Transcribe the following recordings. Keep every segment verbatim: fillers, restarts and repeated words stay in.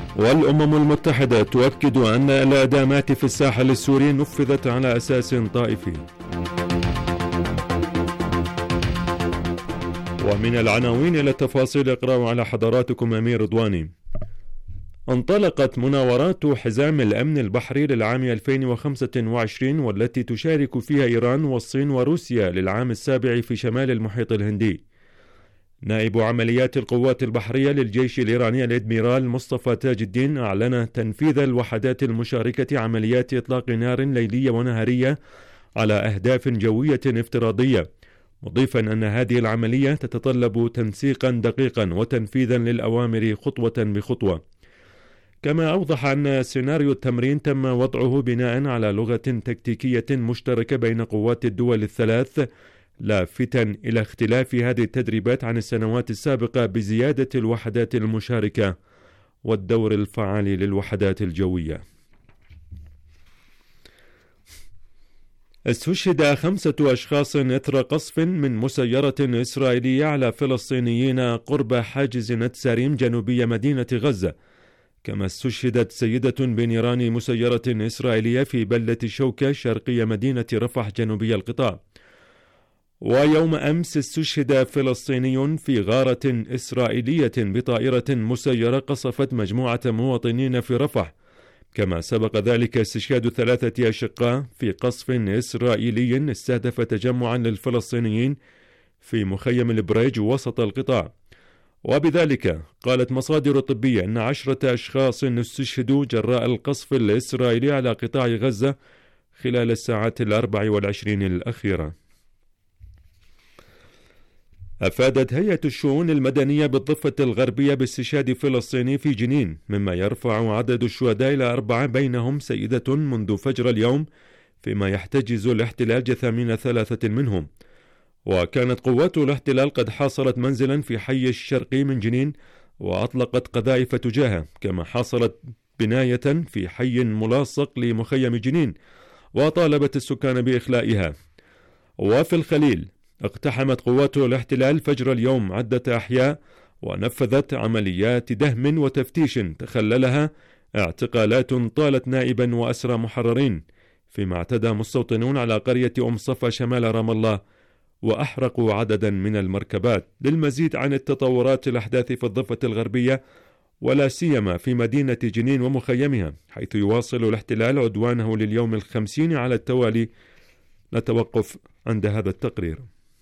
والأمم المتحدة تؤكد أن الإعدامات في الساحل السوري نفذت على أساس طائفي. ومن العناوين إلى التفاصيل اقرأوا على حضراتكم أمير رضواني. انطلقت مناورات حزام الأمن البحري للعام ألفين وخمسة وعشرين والتي تشارك فيها إيران والصين وروسيا للعام السابع في شمال المحيط الهندي. نائب عمليات القوات البحرية للجيش الإيراني الإدميرال مصطفى تاج الدين أعلن تنفيذ الوحدات المشاركة عمليات إطلاق نار ليلية ونهارية على أهداف جوية افتراضية، مضيفا أن هذه العملية تتطلب تنسيقا دقيقا وتنفيذا للأوامر خطوة بخطوة. كما أوضح أن سيناريو التمرين تم وضعه بناء على لغة تكتيكية مشتركة بين قوات الدول الثلاث، لافتا إلى اختلاف هذه التدريبات عن السنوات السابقة بزيادة الوحدات المشاركة والدور الفعال للوحدات الجوية. استشهد خمسة أشخاص إثر قصف من مسيرة إسرائيلية على فلسطينيين قرب حاجز نتساريم جنوبي مدينة غزة. كما استشهدت سيدة بنيران مسيرة إسرائيلية في بلدة شوكة شرقي مدينة رفح جنوبي القطاع. ويوم أمس استشهد فلسطيني في غارة إسرائيلية بطائرة مسيرة قصفت مجموعة مواطنين في رفح. كما سبق ذلك استشهاد ثلاثة أشقاء في قصف إسرائيلي استهدف تجمعا للفلسطينيين في مخيم البريج وسط القطاع. وبذلك قالت مصادر طبية أن عشرة أشخاص استشهدوا جراء القصف الإسرائيلي على قطاع غزة خلال الساعات الأربع والعشرين الأخيرة. أفادت هيئة الشؤون المدنية بالضفة الغربية باستشهاد فلسطيني في جنين، مما يرفع عدد الشهداء إلى أربعة، بينهم سيدة منذ فجر اليوم، فيما يحتجز الاحتلال جثامين ثلاثة منهم. وكانت قوات الاحتلال قد حاصرت منزلا في حي الشرقي من جنين وأطلقت قذائف تجاهه، كما حاصرت بناية في حي ملاصق لمخيم جنين وطالبت السكان بإخلائها. وفي الخليل اقتحمت قوات الاحتلال فجر اليوم عدة أحياء ونفذت عمليات دهم وتفتيش تخللها اعتقالات طالت نائبا وأسرى محررين، فيما اعتدى مستوطنون على قرية أم صفا شمال رام الله وأحرقوا عددا من المركبات. للمزيد عن التطورات الأحداث في الضفة الغربية ولا سيما في مدينة جنين ومخيمها، حيث يواصل الاحتلال عدوانه لليوم الخمسين على التوالي، نتوقف عند هذا التقرير.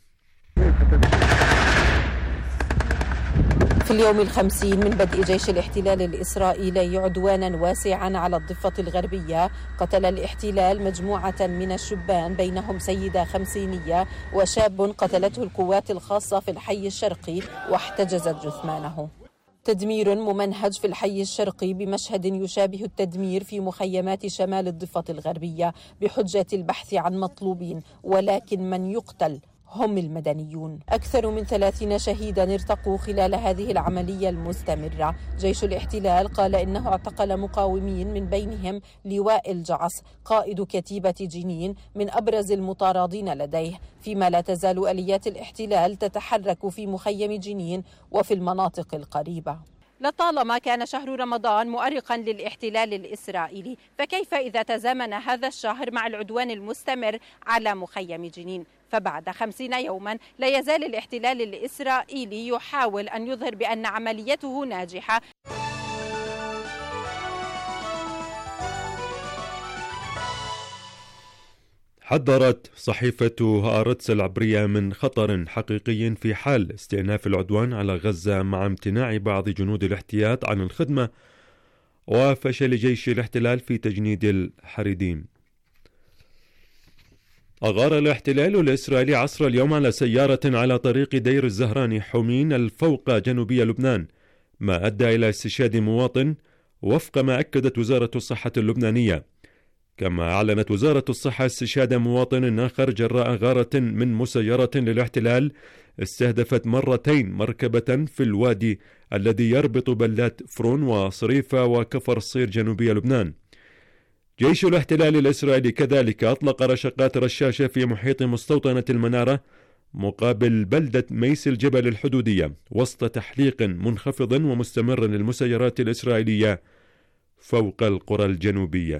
في اليوم الخمسين من بدء جيش الاحتلال الإسرائيلي عدوانا واسعا على الضفة الغربية، قتل الاحتلال مجموعة من الشبان بينهم سيدة خمسينية وشاب قتلته القوات الخاصة في الحي الشرقي واحتجزت جثمانه. تدمير ممنهج في الحي الشرقي بمشهد يشابه التدمير في مخيمات شمال الضفة الغربية بحجة البحث عن مطلوبين، ولكن من يقتل هم المدنيون. أكثر من ثلاثين شهيدا ارتقوا خلال هذه العملية المستمرة. جيش الاحتلال قال إنه اعتقل مقاومين من بينهم لواء الجعص قائد كتيبة جنين من أبرز المطاردين لديه، فيما لا تزال آليات الاحتلال تتحرك في مخيم جنين وفي المناطق القريبة. لطالما كان شهر رمضان مؤرقا للاحتلال الإسرائيلي، فكيف إذا تزامن هذا الشهر مع العدوان المستمر على مخيم جنين؟ فبعد خمسين يوما لا يزال الاحتلال الإسرائيلي يحاول أن يظهر بأن عمليته ناجحة. حذرت صحيفة هآرتس العبرية من خطر حقيقي في حال استئناف العدوان على غزة مع امتناع بعض جنود الاحتياط عن الخدمة وفشل جيش الاحتلال في تجنيد الحريديم. أغار الاحتلال الإسرائيلي عصر اليوم على سيارة على طريق دير الزهراني حمين الفوق جنوبي لبنان، ما أدى إلى استشهاد مواطن وفق ما أكدت وزارة الصحة اللبنانية. كما أعلنت وزارة الصحة استشهاد مواطن آخر جراء غارة من مسيرة للاحتلال استهدفت مرتين مركبة في الوادي الذي يربط بلدات فرون وصريفة وكفر الصير جنوبي لبنان. جيش الاحتلال الإسرائيلي كذلك أطلق رشقات رشاشة في محيط مستوطنة المنارة مقابل بلدة ميس الجبل الحدودية، وسط تحليق منخفض ومستمر للمسيرات الإسرائيلية فوق القرى الجنوبية.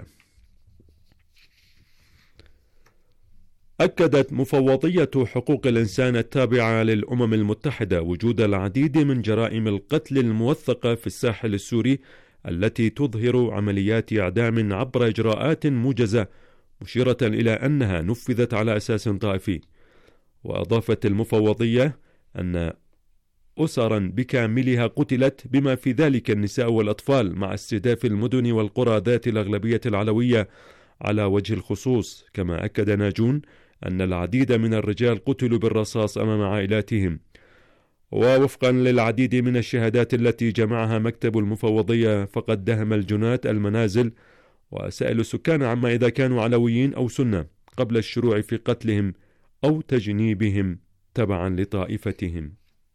أكدت مفوضية حقوق الإنسان التابعة للأمم المتحدة وجود العديد من جرائم القتل الموثقة في الساحل السوري التي تظهر عمليات إعدام عبر إجراءات موجزة، مشيرة إلى أنها نفذت على أساس طائفي. وأضافت المفوضية أن أسرا بكاملها قتلت، بما في ذلك النساء والأطفال، مع استهداف المدن والقرى ذات الأغلبية العلوية على وجه الخصوص. كما أكد ناجون أن العديد من الرجال قتلوا بالرصاص أمام عائلاتهم. ووفقا للعديد من الشهادات التي جمعها مكتب المفوضية، فقد دهم الجنات المنازل وسألوا السكان عما إذا كانوا علويين أو سنة قبل الشروع في قتلهم أو تجنيبهم تبعا لطائفتهم.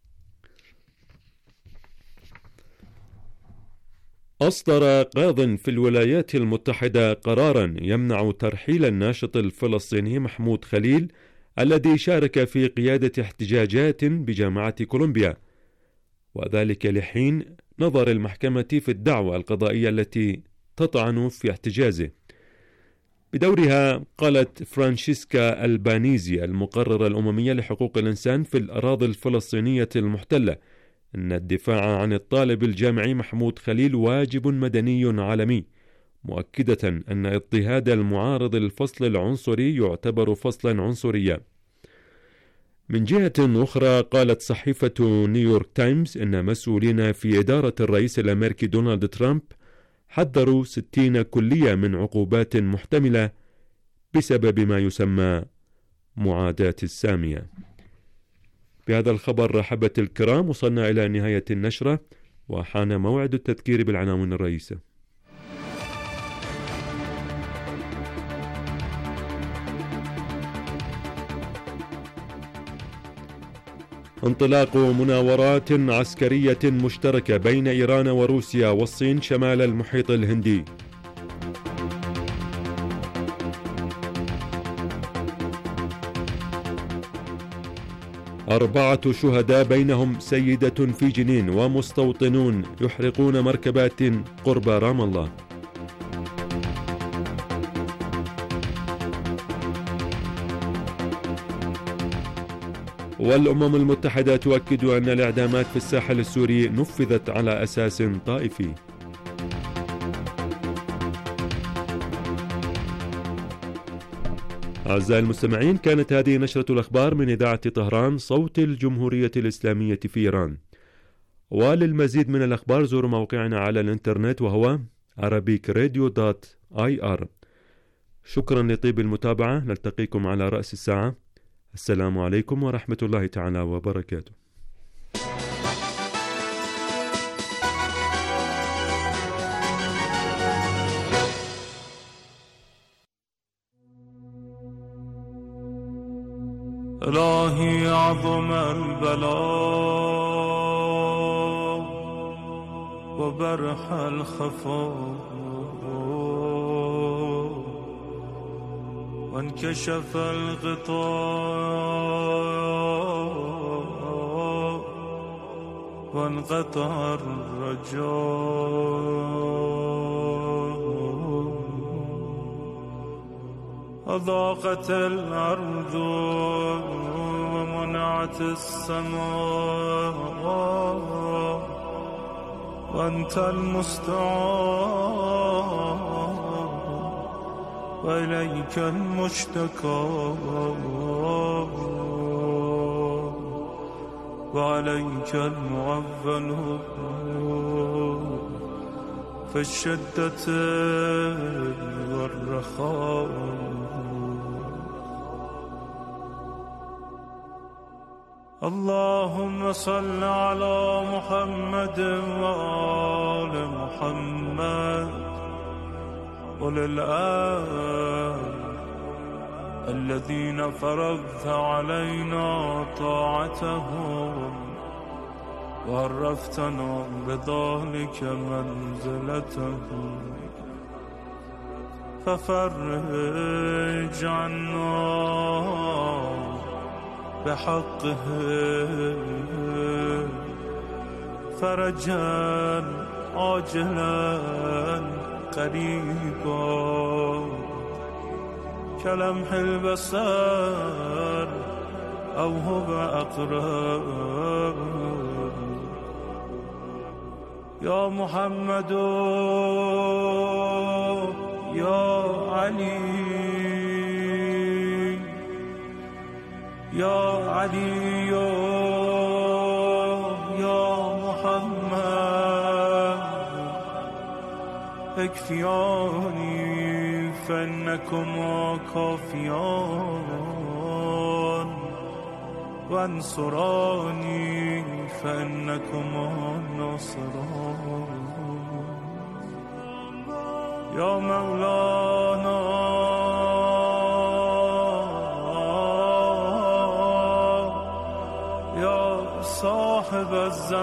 أصدر قاض في الولايات المتحدة قرارا يمنع ترحيل الناشط الفلسطيني محمود خليل الذي شارك في قيادة احتجاجات بجامعة كولومبيا، وذلك لحين نظر المحكمة في الدعوى القضائية التي تطعن في احتجازه. بدورها قالت فرانشيسكا البانيزي المقررة الأممية لحقوق الإنسان في الأراضي الفلسطينية المحتلة إن الدفاع عن الطالب الجامعي محمود خليل واجب مدني عالمي، مؤكدة أن اضطهاد المعارض الفصل العنصري يعتبر فصلا عنصريا. من جهة أخرى قالت صحيفة نيويورك تايمز إن مسؤولين في إدارة الرئيس الأمريكي دونالد ترامب حذروا ستين كلية من عقوبات محتملة بسبب ما يسمى معاداة السامية. بهذا الخبر رحبت الكرام، وصلنا إلى نهاية النشرة وحان موعد التذكير بالعناوين الرئيسة. انطلاق مناورات عسكرية مشتركة بين إيران وروسيا والصين شمال المحيط الهندي. أربعة شهداء بينهم سيدة في جنين ومستوطنون يحرقون مركبات قرب رام الله. والأمم المتحدة تؤكد أن الإعدامات في الساحل السوري نفذت على أساس طائفي. أعزائي المستمعين، كانت هذه نشرة الأخبار من إذاعة طهران صوت الجمهورية الإسلامية في إيران. وللمزيد من الأخبار زوروا موقعنا على الإنترنت وهو arabic radio dot i r. شكرا لطيب المتابعة، نلتقيكم على رأس الساعة. السلام عليكم ورحمة الله تعالى وبركاته. إلهي عظم البلاء وبرح الخفاء وانكشف الغطاء وانقطع الرجاء أضاقت الأرض ومنعت السماء وأنت المستعان وإليك المشتكى وعليك المعول في الشدة والرخاء. اللهم صل على محمد وآل محمد وللآل الذين فرضت علينا طاعتهم وعرفتنا بذلك منزلتهم، ففرج عنا بحقه فرجا عاجلا قريبا كلمح البصر أو هو أقرب يا محمد يا علي يا علي يا محمد اكفياني فإنكما كافيان وانصراني فإنكما ناصران يا مولانا يا صاحب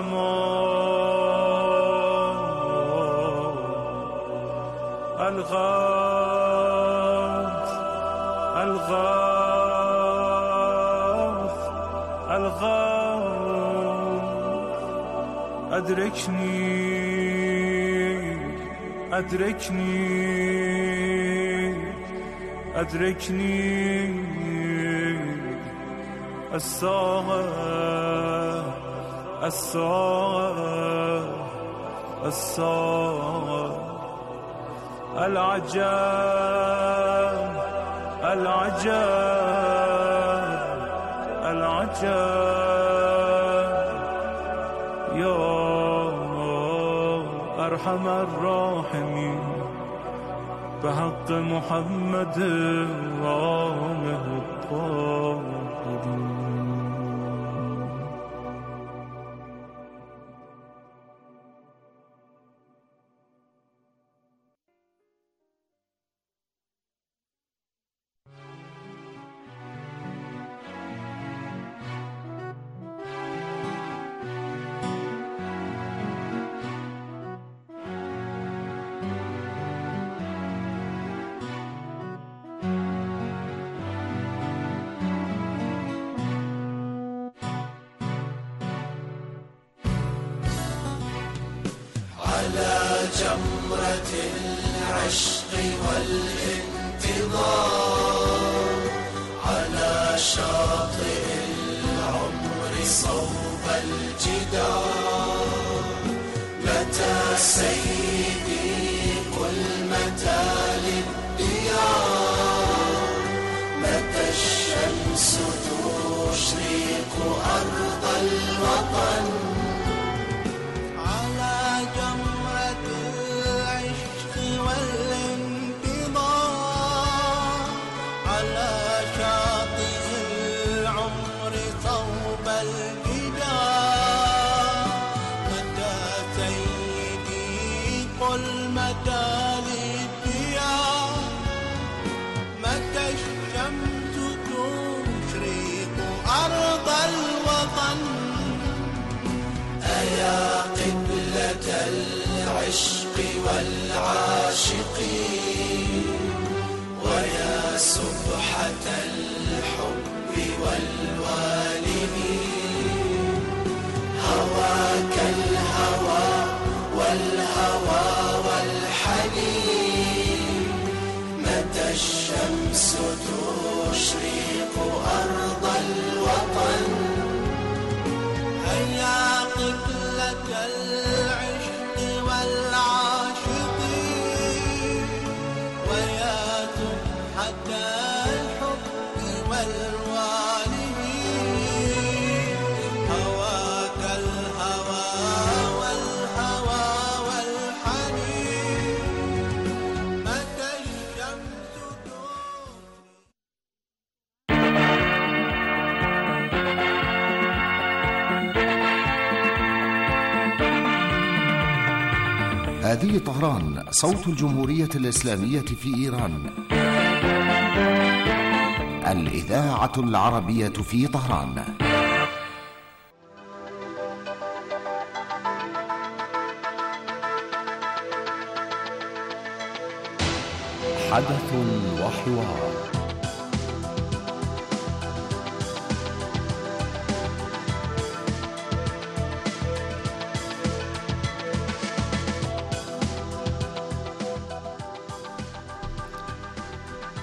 الزمان الغوث الغوث الغوث أدركني أدركني أدركني الساعة الساعة الساعة العجاب العجاب العجاب يا أرحم الراحمين بحق محمد وآله الطاهرين. على جمرة العشق والانتظار على شاطئ العمر صوب الجدار متى سيدي قل متى للديار متى الشمس تشرق أرض الوطن العشق والعاشقين ويا سبحة الحب والوالدين هواك الهوى والهوى والحنين متى الشمس تشرق أرض الوطن هيا قبلة العشق والعاشقين ويا سبحة الحب والوالدين هواك الهوى والهوى والحنين متى الشمس هذه طهران صوت الجمهورية الإسلامية في إيران. الإذاعة العربية في طهران. حدث وحوار.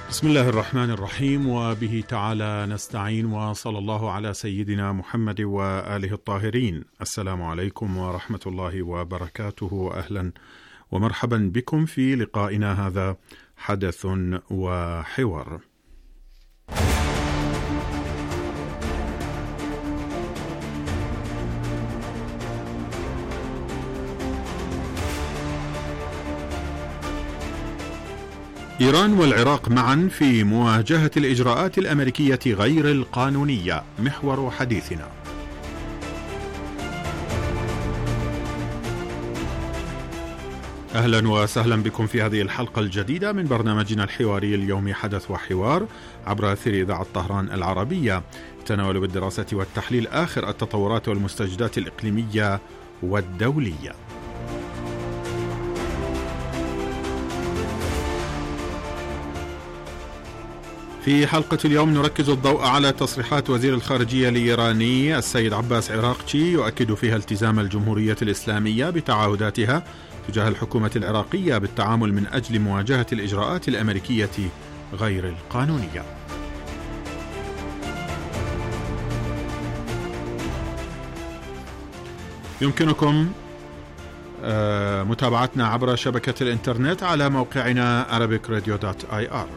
بسم الله الرحمن الرحيم، وبه تعالى نستعين، وصلى الله على سيدنا محمد وآله الطاهرين. السلام عليكم ورحمة الله وبركاته، أهلا ومرحبا بكم في لقائنا هذا حدث وحوار. إيران والعراق معا في مواجهة الإجراءات الأمريكية غير القانونية، محور حديثنا. أهلا وسهلا بكم في هذه الحلقة الجديدة من برنامجنا الحواري اليومي حدث وحوار عبر أثير إذاعة طهران العربية، يتناول بالدراسة والتحليل آخر التطورات والمستجدات الإقليمية والدولية. في حلقة اليوم نركز الضوء على تصريحات وزير الخارجية الإيراني السيد عباس عراقچي، يؤكد فيها التزام الجمهورية الإسلامية بتعهداتها تجاه الحكومة العراقية بالتعامل من أجل مواجهة الإجراءات الأمريكية غير القانونية. يمكنكم متابعتنا عبر شبكة الإنترنت على موقعنا arabic radio dot i r.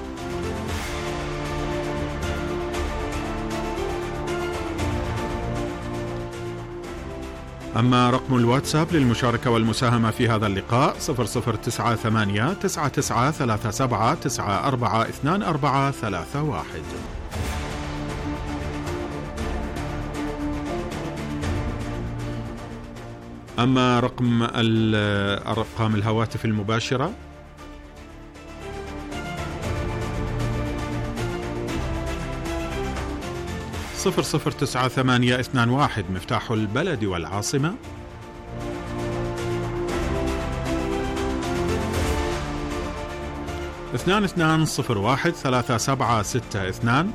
أما رقم الواتساب للمشاركة والمساهمة في هذا اللقاء صفر صفر تسعة ثمانية تسعة تسعة ثلاثة سبعة تسعة أربعة اثنان أربعة ثلاثة واحد. أما رقم أرقام الهواتف المباشرة صفر صفر تسعة ثمانية اثنان واحد مفتاح البلد والعاصمة، اثنان اثنان صفر واحد ثلاثة سبعة ستة اثنان،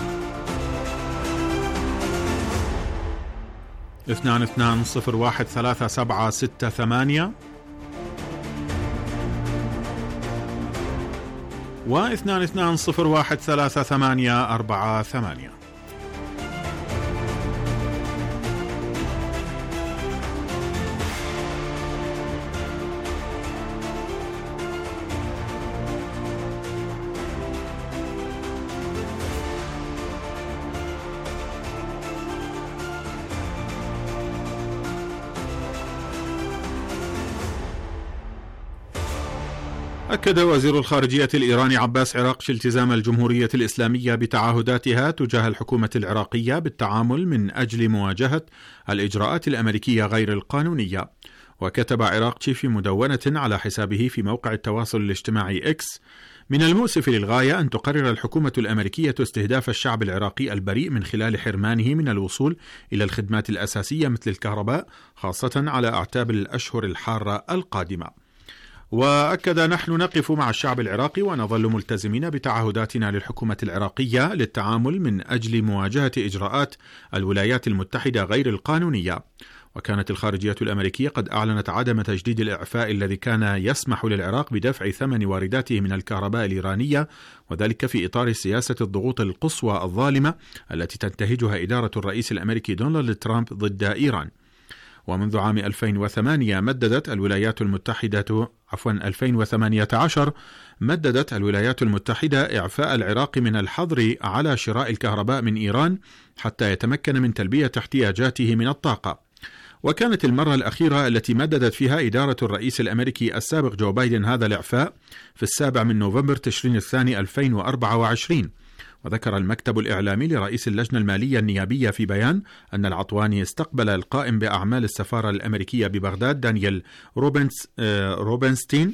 اثنان اثنان صفر واحد ثلاثة سبعة ستة ثمانية، واثنان اثنان صفر واحد ثلاثة ثمانية أربعة ثمانية. أكد وزير الخارجية الإيراني عباس عراقچي التزام الجمهورية الإسلامية بتعهداتها تجاه الحكومة العراقية بالتعامل من أجل مواجهة الإجراءات الأمريكية غير القانونية. وكتب عراقچي في مدونة على حسابه في موقع التواصل الاجتماعي إكس: من المؤسف للغاية أن تقرر الحكومة الأمريكية استهداف الشعب العراقي البريء من خلال حرمانه من الوصول إلى الخدمات الأساسية مثل الكهرباء، خاصة على أعتاب الأشهر الحارة القادمة. وأكد: نحن نقف مع الشعب العراقي ونظل ملتزمين بتعهداتنا للحكومة العراقية للتعامل من أجل مواجهة إجراءات الولايات المتحدة غير القانونية. وكانت الخارجية الأمريكية قد أعلنت عدم تجديد الإعفاء الذي كان يسمح للعراق بدفع ثمن وارداته من الكهرباء الإيرانية، وذلك في إطار سياسة الضغوط القصوى الظالمة التي تنتهجها إدارة الرئيس الأمريكي دونالد ترامب ضد إيران. ومنذ عام ألفين وثمانية مددت الولايات المتحدة عفوا ألفين وثمانية عشر مددت الولايات المتحدة إعفاء العراق من الحظر على شراء الكهرباء من إيران حتى يتمكن من تلبية احتياجاته من الطاقة. وكانت المرة الأخيرة التي مددت فيها إدارة الرئيس الأمريكي السابق جو بايدن هذا الإعفاء في السابع من نوفمبر تشرين الثاني ألفين وأربعة وعشرين. وذكر المكتب الإعلامي لرئيس اللجنة المالية النيابية في بيان أن العطواني استقبل القائم بأعمال السفارة الأمريكية ببغداد دانيال روبنس روبنستين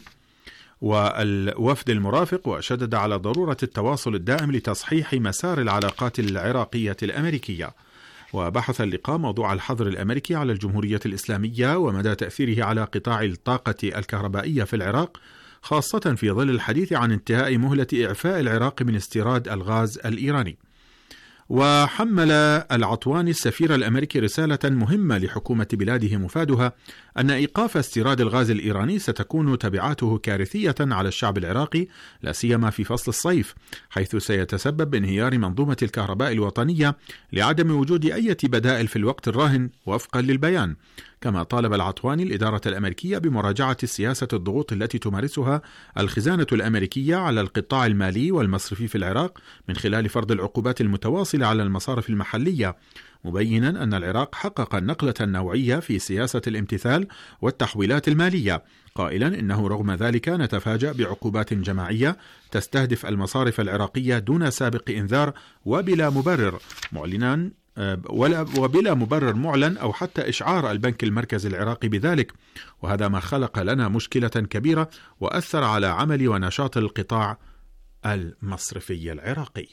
والوفد المرافق، وشدد على ضرورة التواصل الدائم لتصحيح مسار العلاقات العراقية الأمريكية. وبحث اللقاء موضوع الحظر الأمريكي على الجمهورية الإسلامية ومدى تأثيره على قطاع الطاقة الكهربائية في العراق، خاصة في ظل الحديث عن انتهاء مهلة إعفاء العراق من استيراد الغاز الإيراني. وحمل العطواني السفير الأمريكي رسالة مهمة لحكومة بلاده مفادها أن إيقاف استيراد الغاز الإيراني ستكون تبعاته كارثية على الشعب العراقي، لا سيما في فصل الصيف، حيث سيتسبب بانهيار منظومة الكهرباء الوطنية لعدم وجود أي بدائل في الوقت الراهن وفقا للبيان. كما طالب العطواني الإدارة الأمريكية بمراجعة سياسة الضغوط التي تمارسها الخزانة الأمريكية على القطاع المالي والمصرفي في العراق من خلال فرض العقوبات المتواصلة على المصارف المحلية، مبينا أن العراق حقق نقلة نوعية في سياسة الامتثال والتحويلات المالية، قائلا إنه رغم ذلك نتفاجأ بعقوبات جماعية تستهدف المصارف العراقية دون سابق إنذار وبلا مبرر معلنا ولا وبلا مبرر معلن أو حتى إشعار البنك المركزي العراقي بذلك، وهذا ما خلق لنا مشكلة كبيرة وأثر على عمل ونشاط القطاع المصرفي العراقي.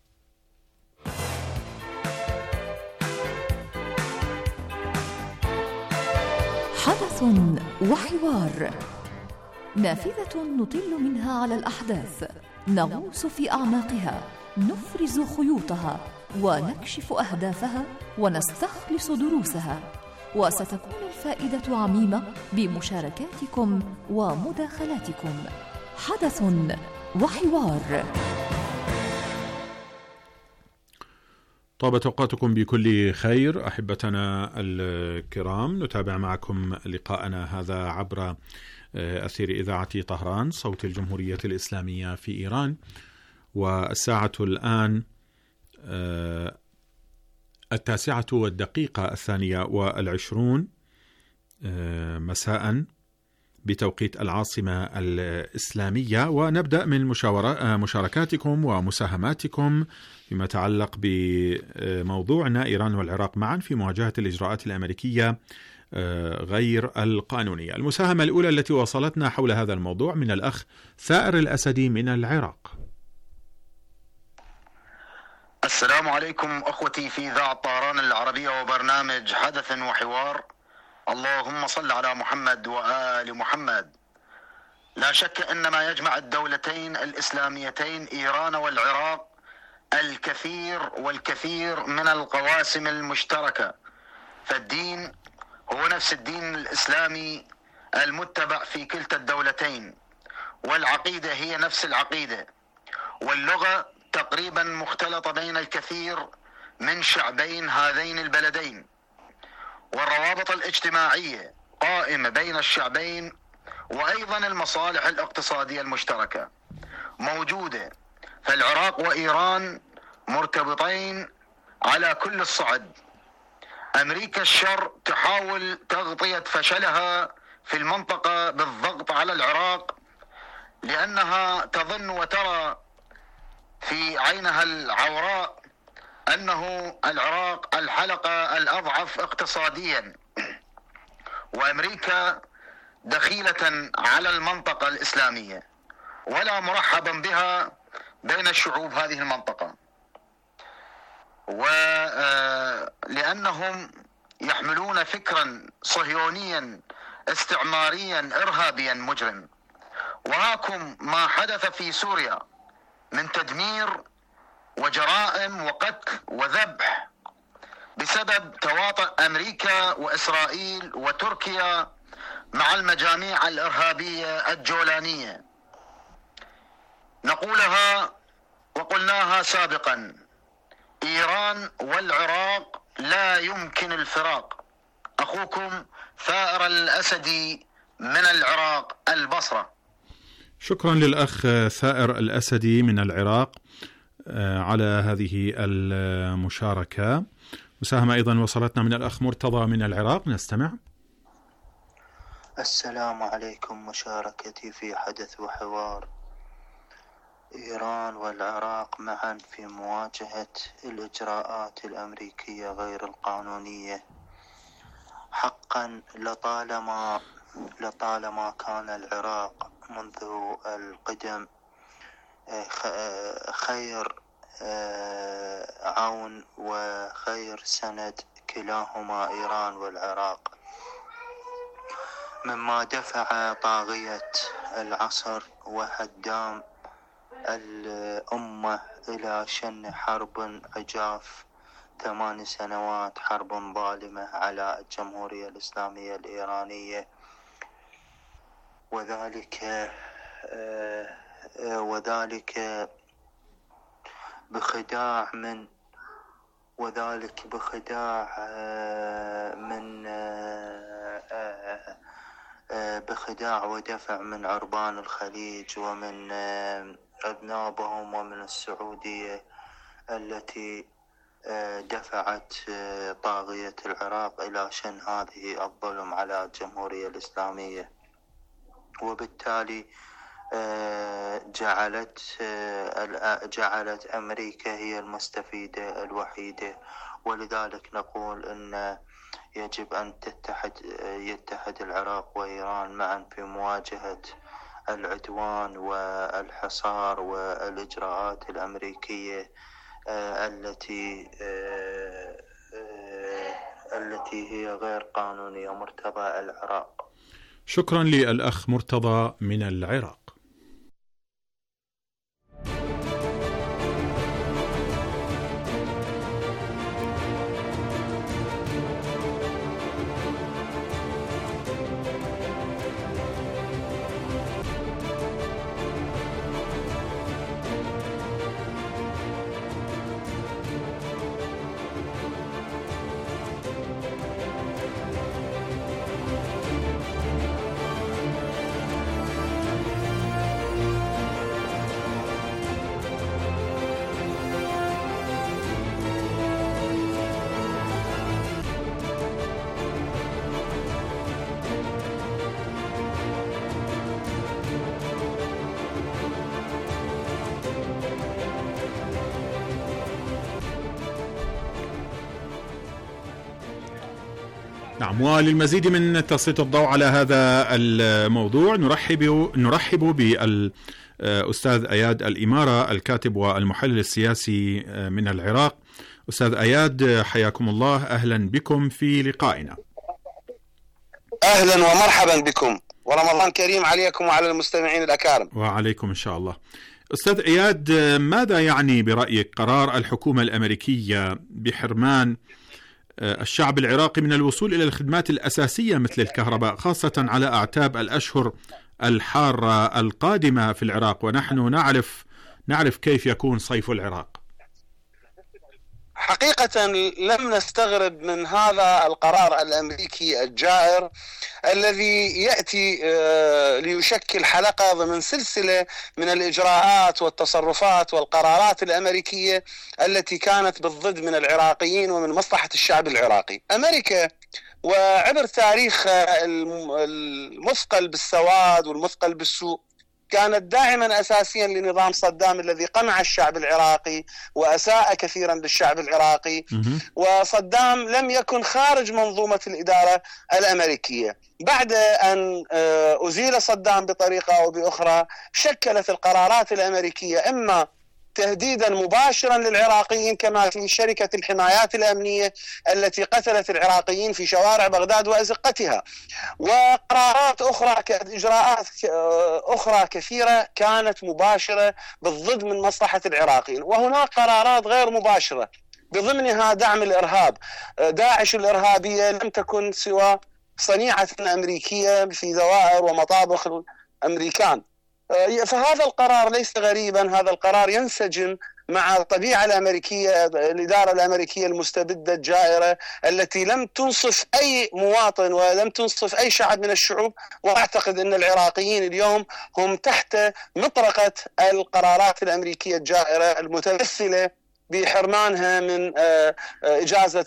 حدث وحوار، نافذة نطل منها على الأحداث، نغوص في أعماقها، نفرز خيوطها ونكشف أهدافها ونستخلص دروسها، وستكون الفائدة عميمة بمشاركاتكم ومداخلاتكم. حدث وحوار. طابت أوقاتكم بكل خير أحبتنا الكرام، نتابع معكم لقاءنا هذا عبر أثير إذاعة طهران صوت الجمهورية الإسلامية في إيران، والساعة الآن التاسعة والدقيقة الثانية والعشرون مساء بتوقيت العاصمة الإسلامية، ونبدأ من مشاركاتكم ومساهماتكم فيما يتعلق بموضوعنا إيران والعراق معا في مواجهة الإجراءات الأمريكية غير القانونية. المساهمة الأولى التي وصلتنا حول هذا الموضوع من الأخ ثائر الأسدي من العراق. السلام عليكم أخوتي في إذاعة طهران العربية وبرنامج حدث وحوار. اللهم صل على محمد وآل محمد. لا شك أن ما يجمع الدولتين الإسلاميتين إيران والعراق الكثير والكثير من القواسم المشتركة، فالدين هو نفس الدين الإسلامي المتبع في كلتا الدولتين، والعقيدة هي نفس العقيدة، واللغة تقريبا مختلطة بين الكثير من شعبين هذين البلدين، والروابط الاجتماعية قائمة بين الشعبين، وأيضا المصالح الاقتصادية المشتركة موجودة. فالعراق وإيران مرتبطين على كل الصعد. أمريكا الشر تحاول تغطية فشلها في المنطقة بالضغط على العراق، لأنها تظن وترى في عينها العوراء أنه العراق الحلقة الأضعف اقتصاديا، وأمريكا دخيلة على المنطقة الإسلامية ولا مرحبا بها بين الشعوب هذه المنطقة، ولأنهم يحملون فكرا صهيونيا استعماريا إرهابيا مجرم. وهاكم ما حدث في سوريا من تدمير وجرائم وقتل وذبح بسبب تواطؤ أمريكا وإسرائيل وتركيا مع المجاميع الإرهابية الجولانية. نقولها وقلناها سابقا، إيران والعراق لا يمكن الفراق. أخوكم ثائر الأسدي من العراق البصرة. شكرا للأخ ثائر الأسدي من العراق على هذه المشاركة. مساهمة أيضا وصلتنا من الأخ مرتضى من العراق، نستمع. السلام عليكم، مشاركتي في حدث وحوار. إيران والعراق معا في مواجهة الإجراءات الأمريكية غير القانونية. حقا لطالما لطالما كان العراق منذ القدم خير عون وخير سند كلاهما إيران والعراق، مما دفع طاغية العصر وهدام الأمة إلى شن حرب عجاف، ثمان سنوات حرب ظالمة على الجمهورية الإسلامية الإيرانية، وذلك وذلك بخداع من وذلك بخداع من بخداع ودفع من عربان الخليج ومن أذنابهم ومن السعودية التي دفعت طاغية العراق إلى شن هذه الظلم على الجمهورية الإسلامية، وبالتالي جعلت جعلت أمريكا هي المستفيدة الوحيدة. ولذلك نقول أن يجب أن تتحد يتحد العراق وإيران معا في مواجهة العدوان والحصار والإجراءات الأمريكية التي التي هي غير قانونية مرتضى العراق. شكرا للأخ مرتضى من العراق. نعم، وللمزيد من تسليط الضوء على هذا الموضوع نرحب نرحب بالأستاذ أياد الإمارة، الكاتب والمحلل السياسي من العراق. أستاذ أياد، حياكم الله، أهلا بكم في لقائنا. أهلا ومرحبا بكم، ورمضان كريم عليكم وعلى المستمعين الأكارم. وعليكم إن شاء الله. أستاذ أياد، ماذا يعني برأيك قرار الحكومة الأمريكية بحرمان الشعب العراقي من الوصول إلى الخدمات الأساسية مثل الكهرباء، خاصة على أعتاب الأشهر الحارة القادمة في العراق، ونحن نعرف نعرف كيف يكون صيف العراق؟ حقيقة لم نستغرب من هذا القرار الأمريكي الجائر الذي يأتي ليشكل حلقة ضمن سلسلة من الإجراءات والتصرفات والقرارات الأمريكية التي كانت بالضد من العراقيين ومن مصلحة الشعب العراقي. أمريكا وعبر تاريخ المثقل بالسواد والمثقل بالسوء كانت داعما أساسيا لنظام صدام الذي قمع الشعب العراقي وأساء كثيرا للشعب العراقي. وصدام لم يكن خارج منظومة الإدارة الأمريكية. بعد أن أزيل صدام بطريقة أو بأخرى، شكلت القرارات الأمريكية إما تهديدا مباشرا للعراقيين كما في شركة الحمايات الأمنية التي قتلت العراقيين في شوارع بغداد وأزقتها، وقرارات أخرى إجراءات أخرى كثيرة كانت مباشرة بالضد من مصلحة العراقيين. وهناك قرارات غير مباشرة بضمنها دعم الإرهاب. داعش الإرهابية لم تكن سوى صنيعة أمريكية في دوائر ومطابخ الأمريكان. فهذا القرار ليس غريبا، هذا القرار ينسجم مع الطبيعة الأمريكية، الإدارة الأمريكية المستبدة الجائرة التي لم تنصف أي مواطن ولم تنصف أي شعب من الشعوب. وأعتقد أن العراقيين اليوم هم تحت مطرقة القرارات الأمريكية الجائرة المتمثلة بحرمانها من إجازة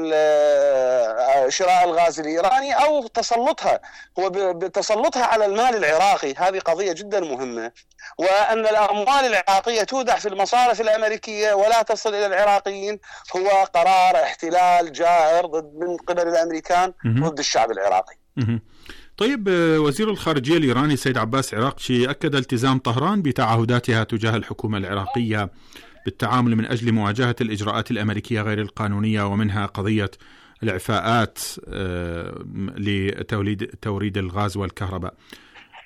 شراء الغاز الإيراني أو تسلطها هو بتسلطها على المال العراقي. هذه قضية جدا مهمة، وأن الأموال العراقية تودع في المصارف الأمريكية ولا تصل إلى العراقيين هو قرار احتلال جائر ضد من قبل الأمريكان ضد الشعب العراقي. طيب، وزير الخارجية الإيراني سيد عباس عراقشي أكد التزام طهران بتعهداتها تجاه الحكومة العراقية بالتعامل من أجل مواجهة الإجراءات الأمريكية غير القانونية، ومنها قضية الإعفاءات لتوليد توريد الغاز والكهرباء.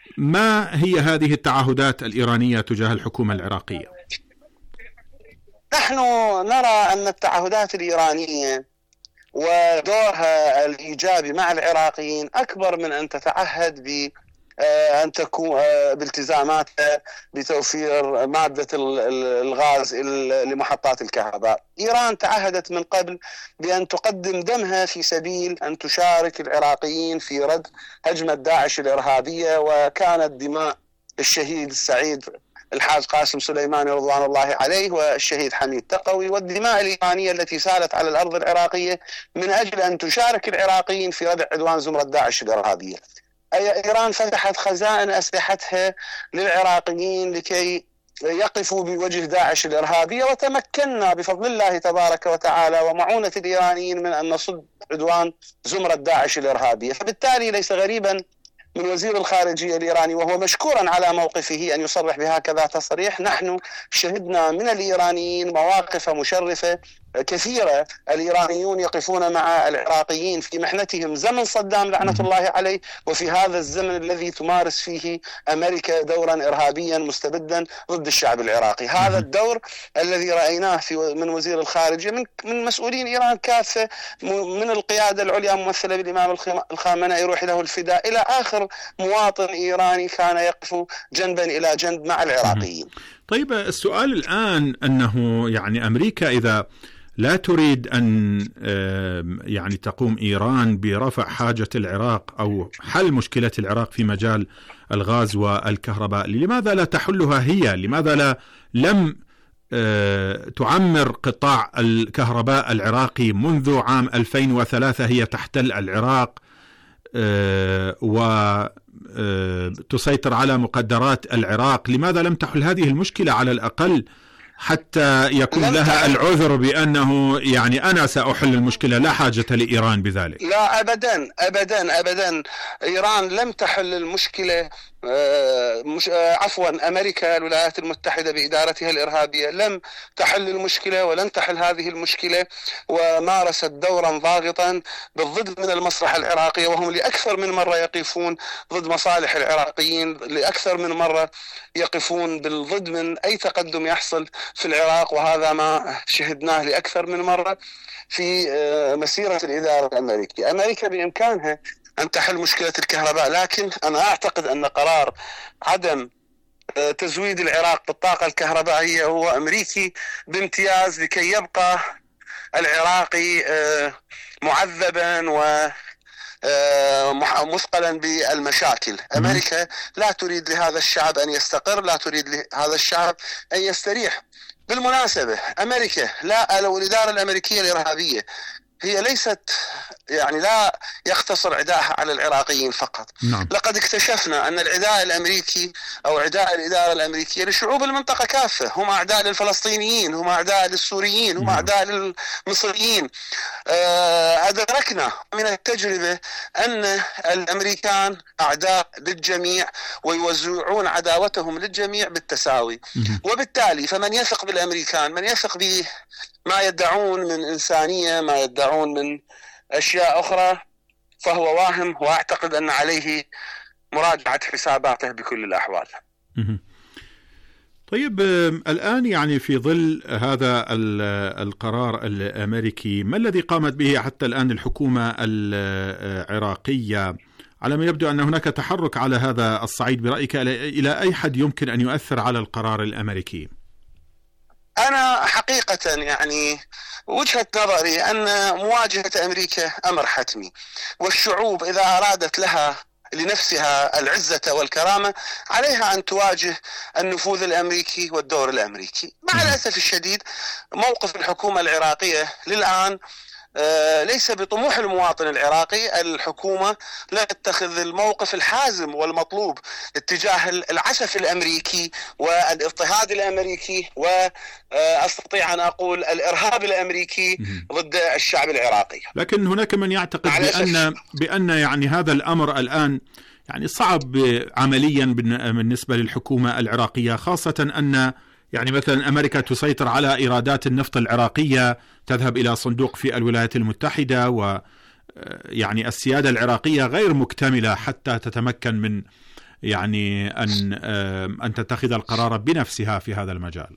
ما هي هذه التعهدات الإيرانية تجاه الحكومة العراقية؟ نحن نرى أن التعهدات الإيرانية ودورها الإيجابي مع العراقيين أكبر من أن تتعهد ب أن تكون بالتزاماتها بتوفير مادة الغاز لمحطات الكهرباء. إيران تعهدت من قبل بأن تقدم دمها في سبيل أن تشارك العراقيين في رد هجمة داعش الإرهابية، وكانت دماء الشهيد السعيد الحاج قاسم سليماني رضوان الله عليه والشهيد حميد تقوي والدماء الإيرانية التي سالت على الأرض العراقية من أجل أن تشارك العراقيين في ردع عدوان زمرة داعش الإرهابية. أي إيران فتحت خزائن أسلحتها للعراقيين لكي يقفوا بوجه داعش الإرهابية، وتمكنا بفضل الله تبارك وتعالى ومعونة الإيرانيين من أن نصد عدوان زمرة داعش الإرهابية. فبالتالي ليس غريبا من وزير الخارجية الإيراني وهو مشكورا على موقفه أن يصرح بهكذا تصريح. نحن شهدنا من الإيرانيين مواقف مشرفة كثيرة، الإيرانيون يقفون مع العراقيين في محنتهم زمن صدام لعنة الله عليه، وفي هذا الزمن الذي تمارس فيه أمريكا دورا إرهابيا مستبدا ضد الشعب العراقي. هذا الدور الذي رأيناه في من وزير الخارجية من من مسؤولين إيران كافة، من القيادة العليا ممثلة بالإمام الخامنئي يروح له الفداء إلى آخر مواطن إيراني كان يقف جنبا إلى جنب مع العراقيين. طيب السؤال الآن أنه يعني أمريكا إذا لا تريد أن يعني تقوم إيران برفع حاجة العراق أو حل مشكلة العراق في مجال الغاز والكهرباء، لماذا لا تحلها هي؟ لماذا لا لم تعمر قطاع الكهرباء العراقي منذ عام ألفين وثلاثة؟ هي تحتل العراق وتسيطر على مقدرات العراق. لماذا لم تحل هذه المشكلة على الأقل حتى يكون لها العذر بأنه يعني أنا سأحل المشكلة، لا حاجة لإيران بذلك؟ لا أبدا أبدا أبدا، إيران لم تحل المشكلة. مش عفوا أمريكا الولايات المتحدة بإدارتها الإرهابية لم تحل المشكلة ولن تحل هذه المشكلة، ومارست دورا ضاغطا بالضد من المصلحة العراقية، وهم لأكثر من مرة يقفون ضد مصالح العراقيين، لأكثر من مرة يقفون بالضد من أي تقدم يحصل في العراق، وهذا ما شهدناه لأكثر من مرة في مسيرة الإدارة الأمريكية. أمريكا بإمكانها أن تحل مشكلة الكهرباء، لكن أنا أعتقد أن قرار عدم تزويد العراق بالطاقة الكهربائية هو أمريكي بامتياز، لكي يبقى العراقي معذبا و مثقلا بالمشاكل. أمريكا لا تريد لهذا الشعب أن يستقر، لا تريد لهذا الشعب أن يستريح. بالمناسبة أمريكا لا لو الإدارة الأمريكية الإرهابية هي ليست يعني لا يقتصر عداءها على العراقيين فقط. نعم. لقد اكتشفنا أن العداء الأمريكي أو عداء الإدارة الأمريكية لشعوب المنطقة كافة، هم أعداء للفلسطينيين، هم أعداء للسوريين، هم نعم. أعداء للمصريين. أدركنا من التجربة أن الأمريكان أعداء للجميع ويوزعون عداوتهم للجميع بالتساوي. مم. وبالتالي فمن يثق بالأمريكان، من يثق به ما يدعون من إنسانية، ما يدعون من أشياء أخرى، فهو واهم، وأعتقد أن عليه مراجعة حساباته بكل الأحوال. طيب الآن يعني في ظل هذا القرار الأمريكي، ما الذي قامت به حتى الآن الحكومة العراقية؟ على ما يبدو أن هناك تحرك على هذا الصعيد، برأيك إلى أي حد يمكن أن يؤثر على القرار الأمريكي؟ أنا حقيقة يعني وجهة نظري أن مواجهة أمريكا أمر حتمي، والشعوب إذا أرادت لها لنفسها العزة والكرامة عليها أن تواجه النفوذ الأمريكي والدور الأمريكي. مع الأسف الشديد موقف الحكومة العراقية للآن ليس بطموح المواطن العراقي. الحكومة لا تتخذ الموقف الحازم والمطلوب اتجاه العسف الأمريكي والاضطهاد الأمريكي، وأستطيع أن أقول الإرهاب الأمريكي ضد الشعب العراقي. لكن هناك من يعتقد بأن بأن يعني هذا الأمر الآن يعني صعب عمليا بالنسبة للحكومة العراقية، خاصة أن يعني مثلا أمريكا تسيطر على إيرادات النفط العراقية، تذهب إلى صندوق في الولايات المتحدة، و يعني السيادة العراقية غير مكتملة حتى تتمكن من يعني أن أن تتخذ القرار بنفسها في هذا المجال؟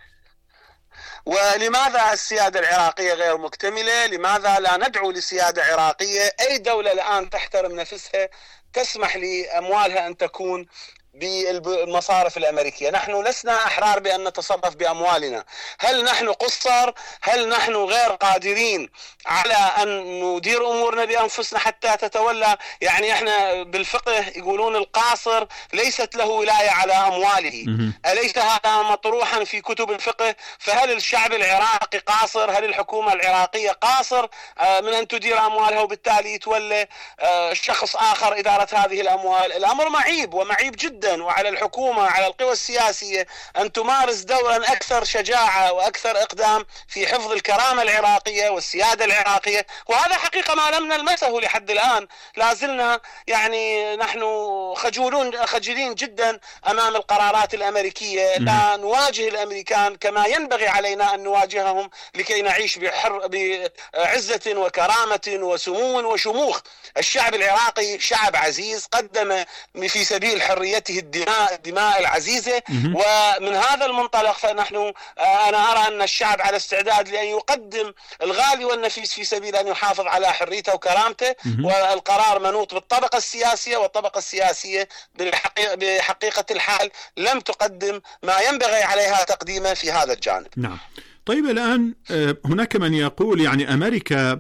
ولماذا السيادة العراقية غير مكتملة؟ لماذا لا ندعو لسيادة عراقية؟ أي دولة الآن تحترم نفسها تسمح لأموالها أن تكون بالمصارف الأمريكية. نحن لسنا أحرار بأن نتصرف بأموالنا. هل نحن قصر؟ هل نحن غير قادرين على أن ندير أمورنا بأنفسنا حتى تتولى؟ يعني إحنا بالفقه يقولون القاصر ليست له ولاية على أمواله. أليس هذا مطروحا في كتب الفقه؟ فهل الشعب العراقي قاصر؟ هل الحكومة العراقية قاصر من أن تدير أموالها وبالتالي يتولى شخص آخر إدارة هذه الأموال؟ الأمر معيب ومعيب جدا، وعلى الحكومة على القوى السياسية أن تمارس دورا أكثر شجاعة وأكثر إقدام في حفظ الكرامة العراقية والسيادة العراقية. وهذا حقيقة ما لم نلمسه لحد الآن. لازلنا يعني نحن خجولون خجلين جدا أمام القرارات الأمريكية. لا نواجه الأمريكان كما ينبغي علينا أن نواجههم لكي نعيش بحر بعزة وكرامة وسمو وشموخ. الشعب العراقي شعب عزيز قدم في سبيل حريته الدماء الدماء العزيزة، ومن هذا المنطلق فنحن أنا أرى أن الشعب على استعداد لأن يقدم الغالي والنفيس في سبيل أن يحافظ على حريته وكرامته. والقرار منوط بالطبقة السياسية، والطبقة السياسية بحقيقة الحال لم تقدم ما ينبغي عليها تقديمه في هذا الجانب. نعم. طيب الآن هناك من يقول يعني أمريكا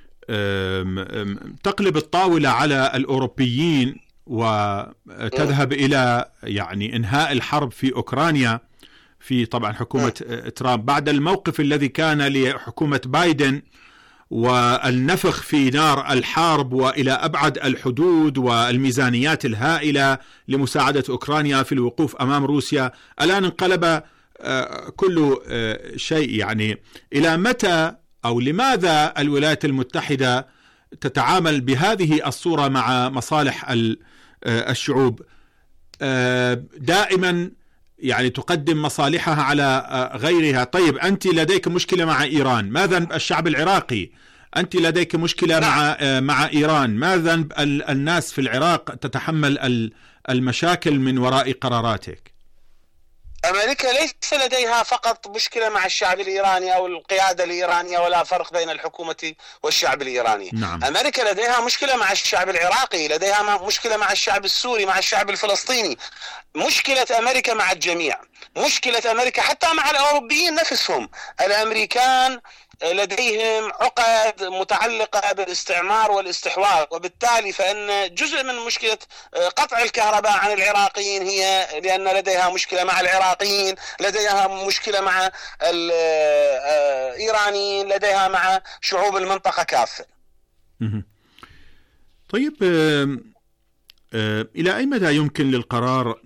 تقلب الطاولة على الأوروبيين وتذهب إلى يعني إنهاء الحرب في أوكرانيا في طبعا حكومة ترامب بعد الموقف الذي كان لحكومة بايدن والنفخ في نار الحرب وإلى أبعد الحدود والميزانيات الهائلة لمساعدة أوكرانيا في الوقوف أمام روسيا. الآن انقلب كل شيء. يعني إلى متى أو لماذا الولايات المتحدة تتعامل بهذه الصورة مع مصالح الشعوب؟ دائما يعني تقدم مصالحها على غيرها. طيب أنت لديك مشكلة مع إيران، ما ذنب الشعب العراقي؟ أنت لديك مشكلة مع مع إيران، ما ذنب الناس في العراق تتحمل المشاكل من وراء قراراتك؟ أمريكا ليس لديها فقط مشكلة مع الشعب الإيراني أو القيادة الإيرانية، ولا فرق بين الحكومة والشعب الإيراني. نعم. أمريكا لديها مشكلة مع الشعب العراقي، لديها مشكلة مع الشعب السوري، مع الشعب الفلسطيني. مشكلة أمريكا مع الجميع، مشكلة أمريكا حتى مع الأوروبيين نفسهم. الأمريكان لديهم عقد متعلقة بالاستعمار والاستحواذ، وبالتالي فإن جزء من مشكلة قطع الكهرباء عن العراقيين هي لأن لديها مشكلة مع العراقيين، لديها مشكلة مع الإيرانيين، لديها مع شعوب المنطقة كافة. طيب إلى أي مدى يمكن للقرار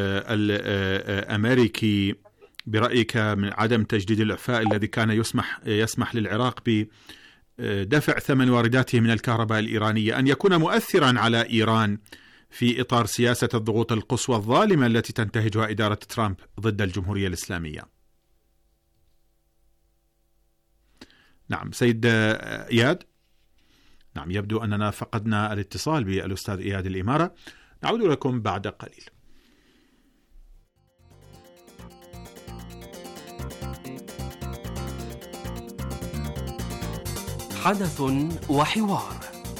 الأمريكي برأيك من عدم تجديد الإعفاء الذي كان يسمح يسمح للعراق بدفع ثمن وارداته من الكهرباء الإيرانية أن يكون مؤثرا على إيران في إطار سياسة الضغوط القصوى الظالمة التي تنتهجها إدارة ترامب ضد الجمهورية الإسلامية؟ نعم سيد إياد. نعم يبدو أننا فقدنا الاتصال بالأستاذ إياد الإمارة. نعود لكم بعد قليل. حدث وحوار،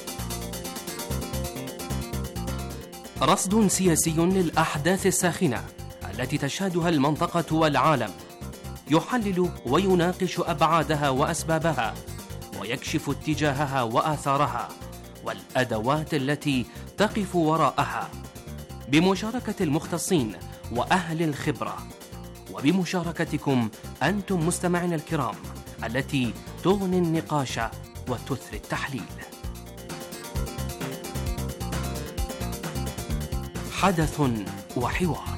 رصد سياسي للأحداث الساخنة التي تشهدها المنطقة والعالم، يحلل ويناقش أبعادها وأسبابها، ويكشف اتجاهها وآثارها والأدوات التي تقف وراءها، بمشاركة المختصين وأهل الخبرة، وبمشاركتكم أنتم مستمعين الكرام التي تغني النقاش وتثري التحليل. حدث وحوار.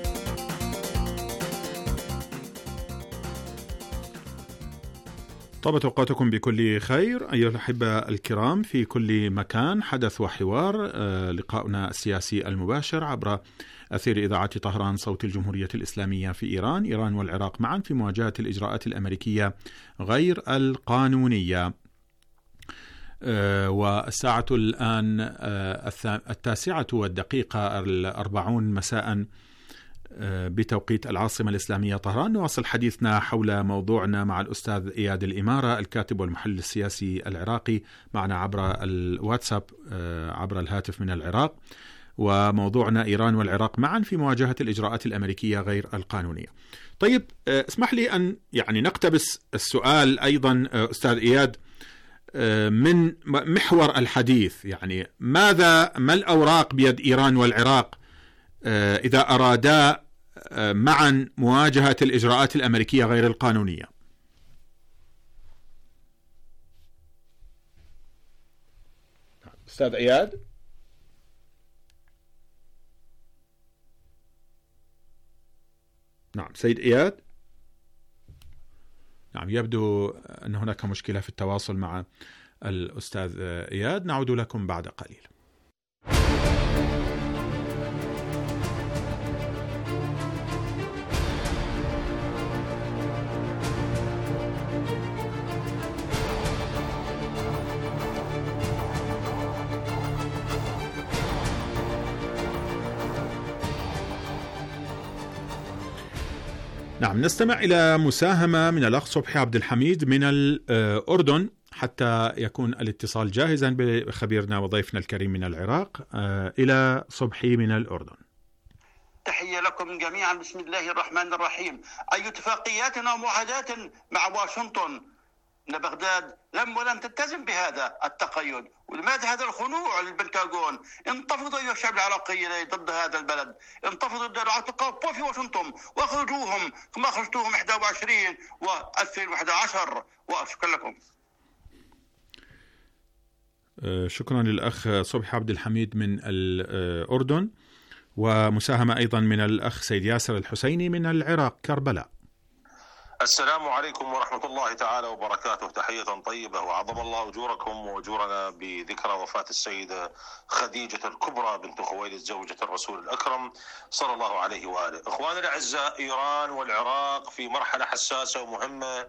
طابت أوقاتكم بكل خير أيها الأحبة الكرام في كل مكان. حدث وحوار، لقاؤنا السياسي المباشر عبر أثير إذاعة طهران صوت الجمهورية الإسلامية في إيران إيران والعراق معا في مواجهة الإجراءات الأمريكية غير القانونية. والساعة الآن التاسعة والدقيقة الأربعون مساء بتوقيت العاصمة الإسلامية طهران. نواصل حديثنا حول موضوعنا مع الأستاذ إياد الإمارة الكاتب والمحلل السياسي العراقي، معنا عبر الواتساب عبر الهاتف من العراق، وموضوعنا إيران والعراق معا في مواجهة الإجراءات الأمريكية غير القانونية. طيب، اسمح لي أن يعني نقتبس السؤال أيضا أستاذ إياد من محور الحديث، يعني ماذا ما الأوراق بيد إيران والعراق إذا أرادا معا مواجهة الإجراءات الأمريكية غير القانونية؟ أستاذ إياد. نعم سيد إياد. نعم، يبدو أن هناك مشكلة في التواصل مع الأستاذ إياد. نعود لكم بعد قليل. نعم، نستمع إلى مساهمة من الأخ صبحي عبد الحميد من الأردن حتى يكون الاتصال جاهزا بخبيرنا وضيفنا الكريم من العراق. إلى صبحي من الأردن. تحية لكم جميعا. بسم الله الرحمن الرحيم. أي اتفاقياتنا ومعاهدات مع واشنطن أن بغداد لم ولم تلتزم بهذا التقيد، ولماذا هذا الخنوع للبنتاغون؟ انتفضوا أيها الشعب العراقي ضد هذا البلد، انتفضوا ضد اعتقال في واشنطن واخرجوهم كما أخرجتوهم واحد وعشرين وألفين وأحد عشر. وشكرا لكم. شكرا للأخ صبحي عبد الحميد من الأردن، ومساهمة أيضا من الأخ سيد ياسر الحسيني من العراق كربلاء. السلام عليكم ورحمة الله تعالى وبركاته. تحية طيبة، وعظم الله أجوركم وأجورنا بذكرى وفاة السيدة خديجة الكبرى بنت خويلد زوجة الرسول الأكرم صلى الله عليه وآله. إخواني الأعزاء، إيران والعراق في مرحلة حساسة ومهمة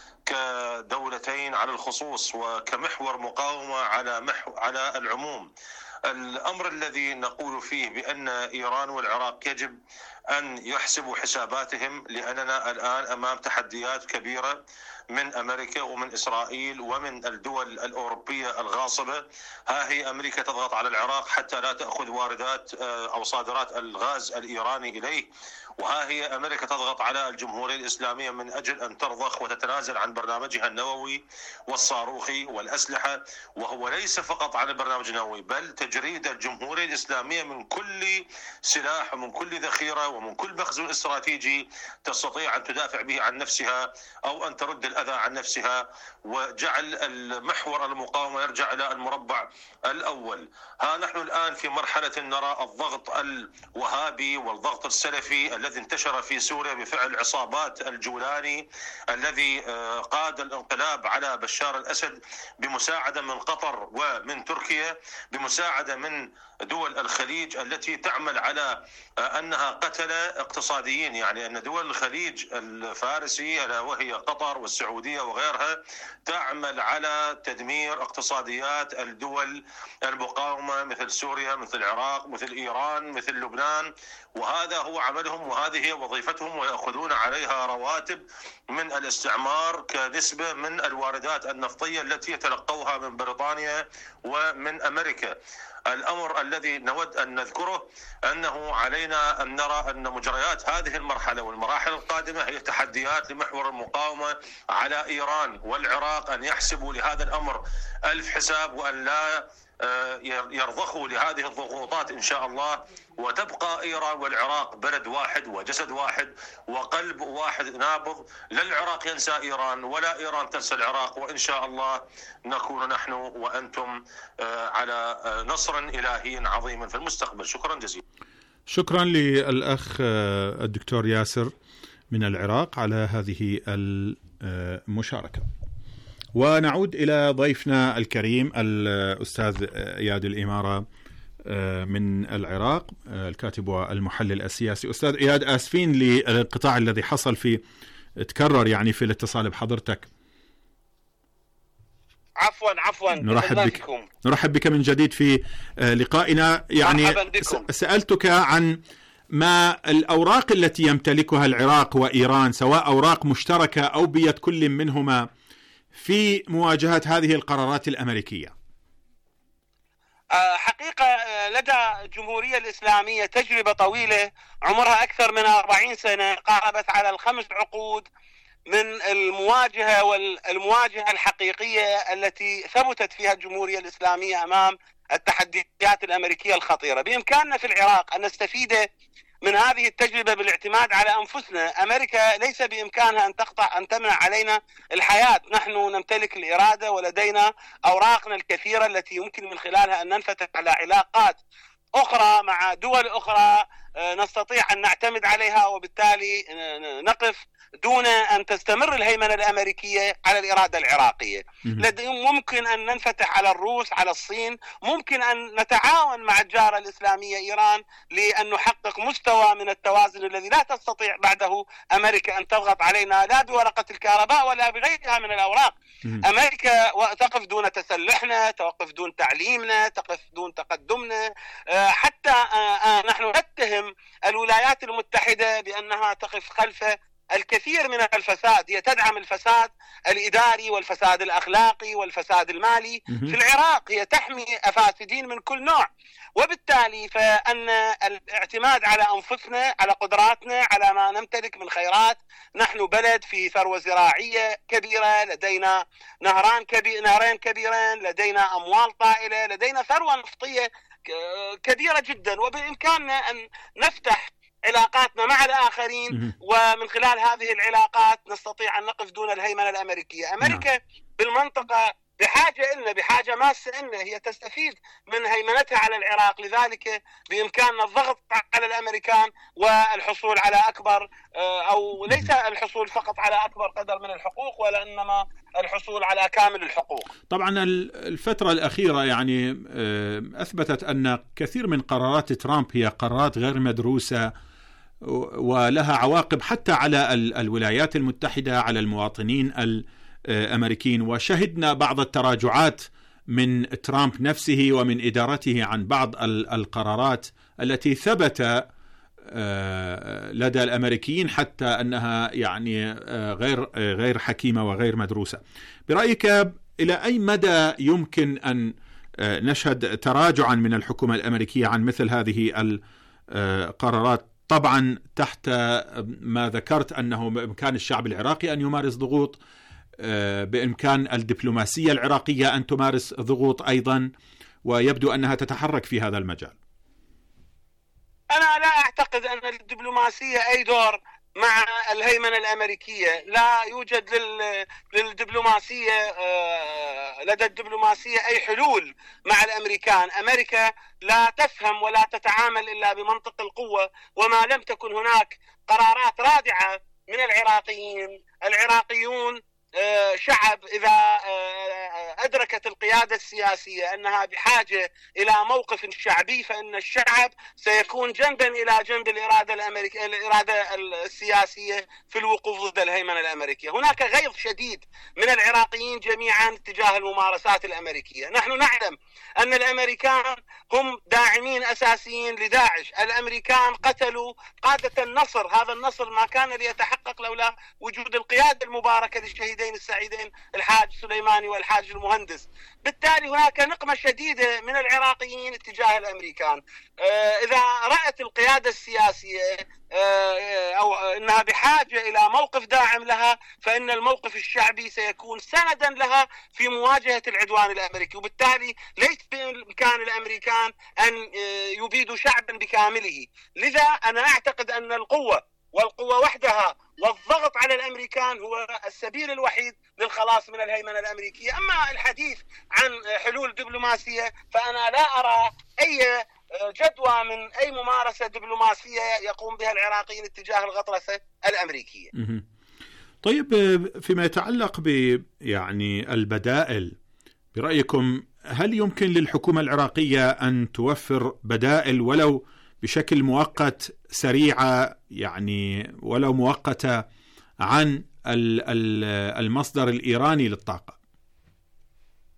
كدولتين على الخصوص وكمحور مقاومة على محو على العموم. الأمر الذي نقول فيه بأن إيران والعراق يجب أن يحسبوا حساباتهم، لأننا الآن أمام تحديات كبيرة من أمريكا ومن إسرائيل ومن الدول الأوروبية الغاصبة. ها هي أمريكا تضغط على العراق حتى لا تأخذ واردات أو صادرات الغاز الإيراني إليه، وها هي أمريكا تضغط على الجمهورية الإسلامية من أجل أن ترضخ وتتنازل عن برنامجها النووي والصاروخي والأسلحة، وهو ليس فقط عن البرنامج النووي بل تجريد الجمهورية الإسلامية من كل سلاح ومن كل ذخيرة ومن كل مخزون استراتيجي تستطيع أن تدافع به عن نفسها أو أن ترد الأذى عن نفسها، وجعل المحور المقاومة يرجع إلى المربع الأول. ها نحن الآن في مرحلة نرى الضغط الوهابي والضغط السلفي الذي انتشر في سوريا بفعل عصابات الجولاني الذي قاد الانقلاب على بشار الأسد بمساعدة من قطر ومن تركيا، بمساعدة من دول الخليج التي تعمل على أنها قتلة اقتصاديين، يعني أن دول الخليج الفارسي ألا وهي قطر والسعودية وغيرها تعمل على تدمير اقتصاديات الدول المقاومة مثل سوريا مثل العراق مثل إيران مثل لبنان، وهذا هو عملهم وهذه هي وظيفتهم، ويأخذون عليها رواتب من الاستعمار كنسبة من الواردات النفطية التي يتلقوها من بريطانيا ومن أمريكا. الأمر الذي نود أن نذكره أنه علينا أن نرى أن مجريات هذه المرحلة والمراحل القادمة هي تحديات لمحور المقاومة على إيران والعراق أن يحسبوا لهذا الأمر ألف حساب، وأن لا يرضخوا لهذه الضغوطات إن شاء الله، وتبقى إيران والعراق بلد واحد وجسد واحد وقلب واحد نابض. لا العراق ينسى إيران ولا إيران تنسى العراق، وإن شاء الله نكون نحن وأنتم على نصر إلهي عظيم في المستقبل. شكرا جزيلا. شكرا للأخ الدكتور ياسر من العراق على هذه المشاركة. ونعود إلى ضيفنا الكريم الأستاذ إياد الإمارة من العراق الكاتب والمحلل السياسي. أستاذ إياد، آسفين للانقطاع الذي حصل في تكرر يعني في الاتصال بحضرتك. عفوا عفوا نرحب بك نرحب بك من جديد في لقائنا. يعني سألتك عن ما الأوراق التي يمتلكها العراق وإيران، سواء أوراق مشتركة أو بيد كل منهما، في مواجهة هذه القرارات الأمريكية. حقيقة لدى الجمهورية الإسلامية تجربة طويلة عمرها أكثر من أربعين سنة، قاربت على الخمس عقود من المواجهة والمواجهة الحقيقية التي ثبتت فيها الجمهورية الإسلامية أمام التحديات الأمريكية الخطيرة. بإمكاننا في العراق أن نستفيد من هذه التجربة بالاعتماد على أنفسنا. أمريكا ليس بإمكانها أن تقطع أن تمنع علينا الحياة، نحن نمتلك الإرادة ولدينا أوراقنا الكثيرة التي يمكن من خلالها أن ننفتح على علاقات أخرى مع دول أخرى نستطيع أن نعتمد عليها، وبالتالي نقف دون أن تستمر الهيمنة الأمريكية على الإرادة العراقية. ممكن أن ننفتح على الروس، على الصين، ممكن أن نتعاون مع الجارة الإسلامية إيران لأن نحقق مستوى من التوازن الذي لا تستطيع بعده أمريكا أن تضغط علينا لا بورقة الكهرباء ولا بغيرها من الأوراق. أمريكا تقف دون تسلحنا، تقف دون تعليمنا، تقف دون تقدمنا. حتى نحن نتهم الولايات المتحدة بأنها تقف خلف الكثير من الفساد، هي تدعم الفساد الإداري والفساد الأخلاقي والفساد المالي في العراق، هي تحمي أفاسدين من كل نوع. وبالتالي فأن الاعتماد على أنفسنا، على قدراتنا، على ما نمتلك من خيرات، نحن بلد في ثروة زراعية كبيرة، لدينا نهران كبير نهرين كبيرين، لدينا أموال طائلة، لدينا ثروة نفطية كبيرة جدا، وبإمكاننا أن نفتح علاقاتنا مع الآخرين، ومن خلال هذه العلاقات نستطيع أن نقف دون الهيمنة الأمريكية. أمريكا بالمنطقة بحاجة إلنا، بحاجة ماسة إلنا، هي تستفيد من هيمنتها على العراق، لذلك بإمكاننا الضغط على الأمريكان والحصول على أكبر، أو ليس الحصول فقط على أكبر قدر من الحقوق، وإنما الحصول على كامل الحقوق. طبعا الفترة الأخيرة يعني أثبتت أن كثير من قرارات ترامب هي قرارات غير مدروسة ولها عواقب حتى على الولايات المتحدة، على المواطنين الأمريكيين. وشهدنا بعض التراجعات من ترامب نفسه ومن إدارته عن بعض القرارات التي ثبت لدى الأمريكيين حتى أنها يعني غير غير حكيمة وغير مدروسة. برأيك إلى أي مدى يمكن أن نشهد تراجعا من الحكومة الأمريكية عن مثل هذه القرارات، طبعا تحت ما ذكرت أنه بإمكان الشعب العراقي أن يمارس ضغوط، بإمكان الدبلوماسية العراقية أن تمارس ضغوط أيضا، ويبدو أنها تتحرك في هذا المجال؟ أنا لا أعتقد أن الدبلوماسية أي دور مع الهيمنة الأمريكية. لا يوجد للدبلوماسية لدى الدبلوماسية أي حلول مع الأمريكان. أمريكا لا تفهم ولا تتعامل إلا بمنطق القوة، وما لم تكن هناك قرارات رادعة من العراقيين. العراقيون شعب إذا أدركت القيادة السياسية أنها بحاجة إلى موقف شعبي، فإن الشعب سيكون جنبا إلى جنب الإرادة الأمريكية الإرادة السياسية في الوقوف ضد الهيمنة الأمريكية. هناك غيظ شديد من العراقيين جميعا تجاه الممارسات الأمريكية. نحن نعلم أن الأمريكان هم داعمين أساسيين لداعش. الأمريكان قتلوا قادة النصر، هذا النصر ما كان ليتحقق لولا وجود القيادة المباركة للشهيدين السعيدين الحاج سليماني والحاج المهندس. بالتالي هناك نقمة شديدة من العراقيين اتجاه الأمريكان. إذا رأت القيادة السياسية أو أنها بحاجة إلى موقف داعم لها، فإن الموقف الشعبي سيكون سندا لها في مواجهة العدوان الأمريكي، وبالتالي ليس بإمكان الأمريكان أن يبيدوا شعبا بكامله. لذا أنا أعتقد أن القوة والقوة وحدها والضغط على الأمريكان هو السبيل الوحيد للخلاص من الهيمنة الأمريكية. أما الحديث عن حلول دبلوماسية فأنا لا أرى أي جدوى من أي ممارسة دبلوماسية يقوم بها العراقيين اتجاه الغطرسة الأمريكية. طيب، فيما يتعلق ب يعني البدائل، برأيكم هل يمكن للحكومة العراقية أن توفر بدائل ولو بشكل مؤقت سريعة، يعني ولو مؤقتة، عن المصدر الإيراني للطاقة؟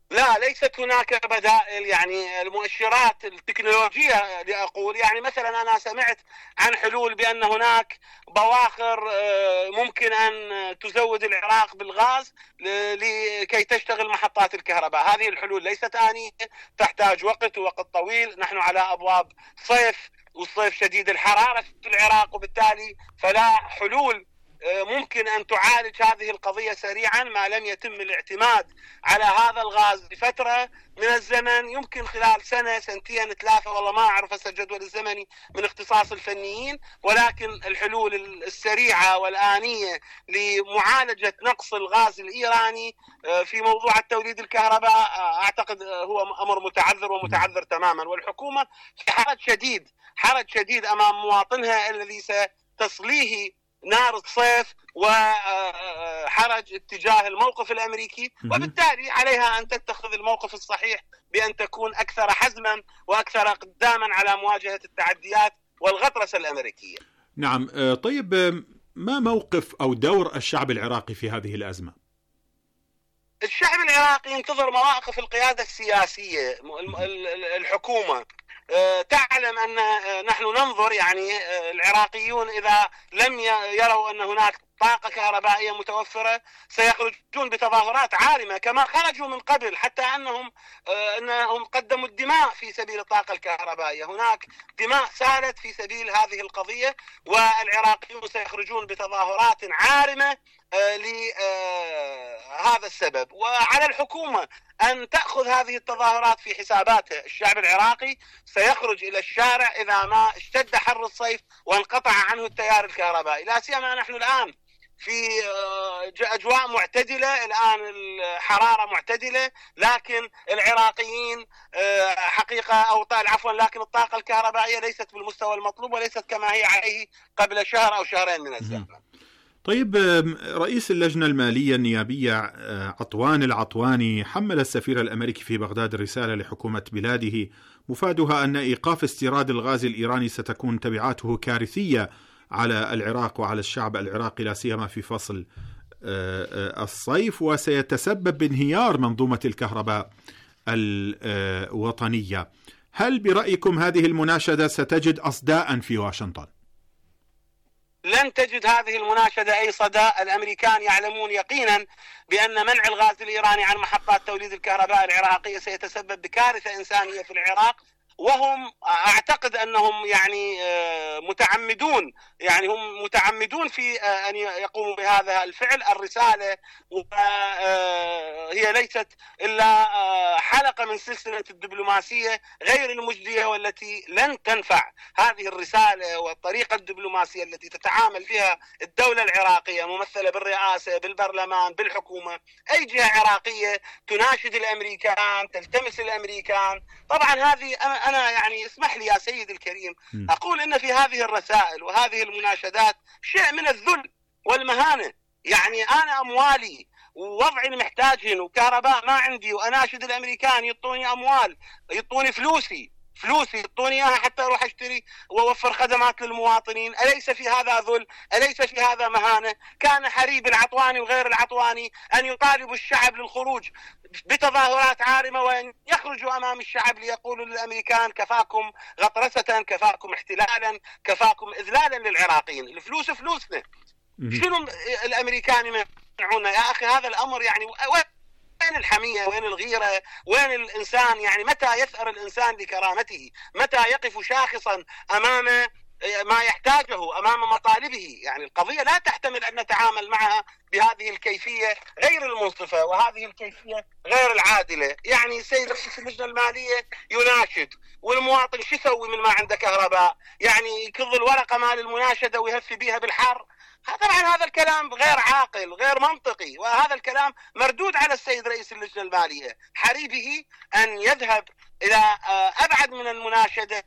لا، ليست هناك بدائل. يعني المؤشرات التكنولوجية لأقول، يعني مثلا أنا سمعت عن حلول بأن هناك بواخر ممكن أن تزود العراق بالغاز لكي تشتغل محطات الكهرباء. هذه الحلول ليست آنية، تحتاج وقت ووقت طويل. نحن على أبواب صيف، والصيف شديد الحرارة في العراق، وبالتالي فلا حلول ممكن أن تعالج هذه القضية سريعا ما لم يتم الاعتماد على هذا الغاز لفترة من الزمن، يمكن خلال سنة سنتين ثلاثة، والله ما أعرف هسه الجدول الزمني من اختصاص الفنيين. ولكن الحلول السريعة والآنية لمعالجة نقص الغاز الإيراني في موضوع التوليد الكهرباء أعتقد هو أمر متعذر ومتعذر تماما، والحكومة في حرج شديد حرج شديد أمام مواطنها الذي ستصليه نار الصيف وحرج اتجاه الموقف الأمريكي، وبالتالي عليها أن تتخذ الموقف الصحيح بأن تكون أكثر حزما وأكثر قداما على مواجهة التعديات والغطرسة الأمريكية. نعم. طيب، ما موقف أو دور الشعب العراقي في هذه الأزمة؟ الشعب العراقي ينتظر مواقف القيادة السياسية. الحكومة تعلم أن نحن ننظر، يعني العراقيون إذا لم يروا أن هناك طاقة كهربائية متوفرة سيخرجون بتظاهرات عارمة كما خرجوا من قبل، حتى أنهم أنهم قدموا الدماء في سبيل الطاقة الكهربائية. هناك دماء سالت في سبيل هذه القضية، والعراقيون سيخرجون بتظاهرات عارمة لهذا السبب. وعلى الحكومة أن تأخذ هذه التظاهرات في حساباتها. الشعب العراقي سيخرج إلى الشارع إذا ما اشتد حر الصيف وانقطع عنه التيار الكهربائي، لا سيما نحن الآن في أجواء معتدلة، الآن الحرارة معتدلة، لكن العراقيين حقيقة أو عفوا لكن الطاقة الكهربائية ليست بالمستوى المطلوب وليست كما هي عليه قبل شهر أو شهرين من الزمن. طيب، رئيس اللجنة المالية النيابية عطوان العطواني حمل السفير الأمريكي في بغداد رسالة لحكومة بلاده مفادها أن إيقاف استيراد الغاز الإيراني ستكون تبعاته كارثية على العراق وعلى الشعب العراقي، لا سيما في فصل الصيف، وسيتسبب بانهيار منظومة الكهرباء الوطنية. هل برأيكم هذه المناشدة ستجد أصداء في واشنطن؟ لن تجد هذه المناشدة أي صدى. الأمريكان يعلمون يقينا بأن منع الغاز الإيراني عن محطات توليد الكهرباء العراقية سيتسبب بكارثة إنسانية في العراق، وهم أعتقد أنهم يعني متعمدون يعني هم متعمدون في أن يقوموا بهذا الفعل. الرسالة هي ليست إلا حلقة من سلسلة الدبلوماسية غير المجدية والتي لن تنفع. هذه الرسالة والطريقة الدبلوماسية التي تتعامل فيها الدولة العراقية ممثلة بالرئاسة بالبرلمان بالحكومة، أي جهة عراقية تناشد الأمريكان تلتمس الأمريكان. طبعا هذه أنا يعني اسمح لي يا سيد الكريم أقول إن في هذه الرسائل وهذه المناشدات شيء من الذل والمهانة. يعني أنا أموالي ووضعي محتاجهن وكهرباء ما عندي، وأناشد الأمريكان يعطوني أموال، يعطوني فلوسي فلوسي يعطوني إياها حتى أروح أشتري وأوفر خدمات للمواطنين. أليس في هذا ذل؟ أليس في هذا مهانة؟ كان حريب العطواني وغير العطواني أن يطالبوا الشعب للخروج بتظاهرات عارمة وأن يخرجوا أمام الشعب ليقولوا للأمريكان كفاكم غطرسة، كفاكم احتلالا، كفاكم إذلالا للعراقيين. الفلوس فلوسنا، شنو الأمريكان يمنعونا يا أخي؟ هذا الأمر يعني وين الحمية؟ وين الغيرة؟ وين الإنسان؟ يعني متى يثأر الإنسان لكرامته؟ متى يقف شاخصا أمام ما يحتاجه، أمام مطالبه؟ يعني القضية لا تحتمل أن نتعامل معها بهذه الكيفية غير المنصفة وهذه الكيفية غير العادلة. يعني السيد رئيس اللجنة المالية يناشد، والمواطن شو يسوي من ما عنده كهرباء؟ يعني يكظ الورقة مال المناشدة ويهفي بها بالحر؟ طبعا هذا الكلام غير عاقل غير منطقي، وهذا الكلام مردود على السيد رئيس اللجنة المالية. حريبه أن يذهب إلى أبعد من المناشدة،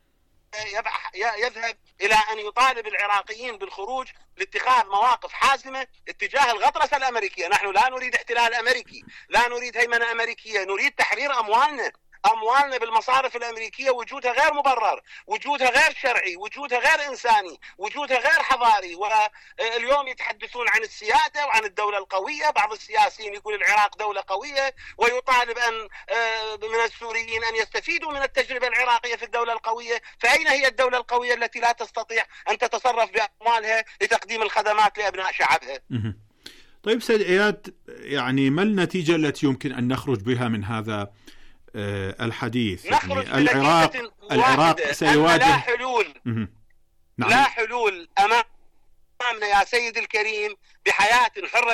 يذهب إلى أن يطالب العراقيين بالخروج لاتخاذ مواقف حازمة اتجاه الغطرسة الأمريكية. نحن لا نريد احتلال أمريكي، لا نريد هيمنة أمريكية، نريد تحرير أموالنا. أموالنا بالمصارف الأمريكية وجودها غير مبرر، وجودها غير شرعي، وجودها غير إنساني، وجودها غير حضاري. واليوم يتحدثون عن السيادة وعن الدولة القوية. بعض السياسيين يقول العراق دولة قوية، ويطالب أن من السوريين أن يستفيدوا من التجربة العراقية في الدولة القوية. فأين هي الدولة القوية التي لا تستطيع أن تتصرف بأموالها لتقديم الخدمات لأبناء شعبها؟ طيب سيد إياد، يعني ما النتيجة التي يمكن أن نخرج بها من هذا الحديث؟ نخرج يعني العراق العراق سيواجه لا حلول. نعم. لا حلول أمامنا يا سيد الكريم بحياة حرة.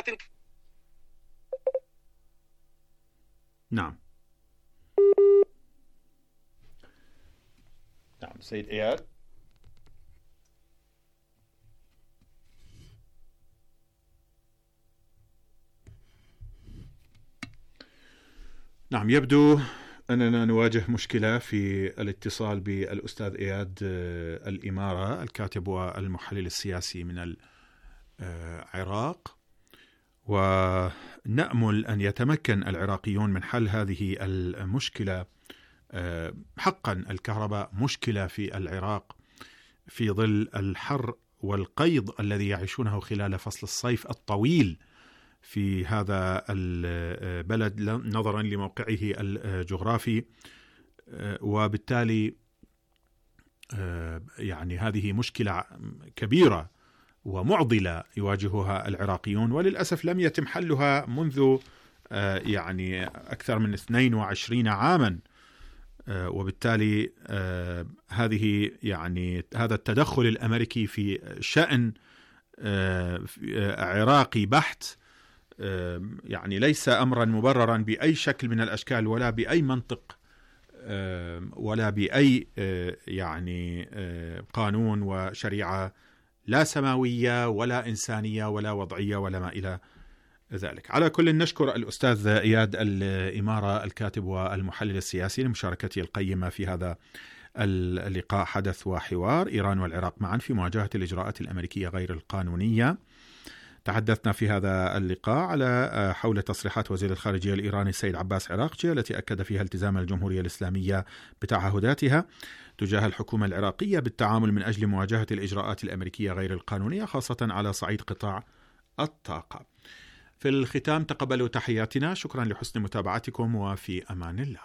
نعم نعم سيد إياد. نعم، يبدو أننا نواجه مشكلة في الاتصال بالأستاذ إياد الإمارة، الكاتب والمحلل السياسي من العراق، ونأمل أن يتمكن العراقيون من حل هذه المشكلة. حقا الكهرباء مشكلة في العراق في ظل الحر والقيض الذي يعيشونه خلال فصل الصيف الطويل في هذا البلد نظرا لموقعه الجغرافي، وبالتالي يعني هذه مشكلة كبيرة ومعضلة يواجهها العراقيون، وللأسف لم يتم حلها منذ يعني أكثر من اثنين وعشرين عاما. وبالتالي هذه يعني هذا التدخل الأمريكي في شأن عراقي بحت يعني ليس أمرا مبررا بأي شكل من الأشكال، ولا بأي منطق، ولا بأي يعني قانون وشريعة، لا سماوية ولا إنسانية ولا وضعية ولا ما إلى ذلك. على كل نشكر الأستاذ إياد الإمارة الكاتب والمحلل السياسي لمشاركته القيمة في هذا اللقاء حدث وحوار إيران والعراق معا في مواجهة الإجراءات الأمريكية غير القانونية. تحدثنا في هذا اللقاء على حول تصريحات وزير الخارجية الإيراني السيد عباس عراقجي التي أكد فيها التزام الجمهورية الإسلامية بتعهداتها تجاه الحكومة العراقية بالتعامل من أجل مواجهة الإجراءات الأمريكية غير القانونية، خاصة على صعيد قطاع الطاقة. في الختام تقبلوا تحياتنا، شكرا لحسن متابعتكم، وفي أمان الله.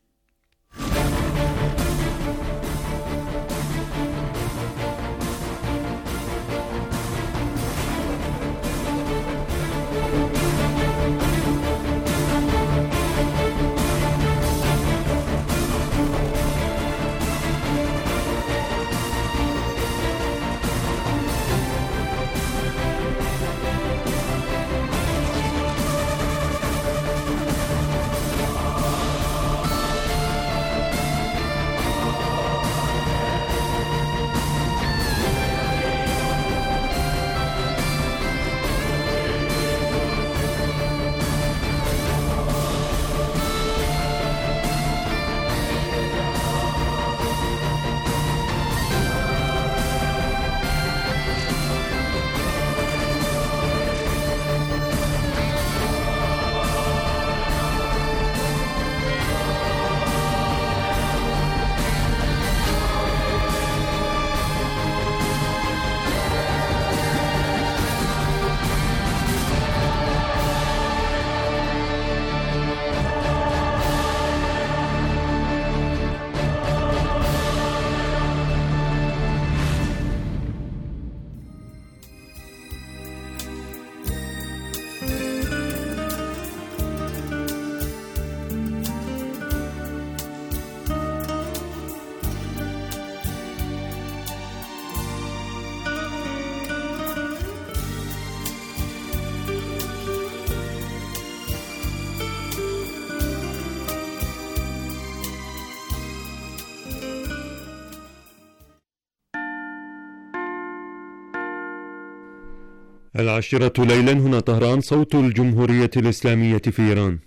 العاشرة ليلا، هنا طهران، صوت الجمهورية الإسلامية في إيران.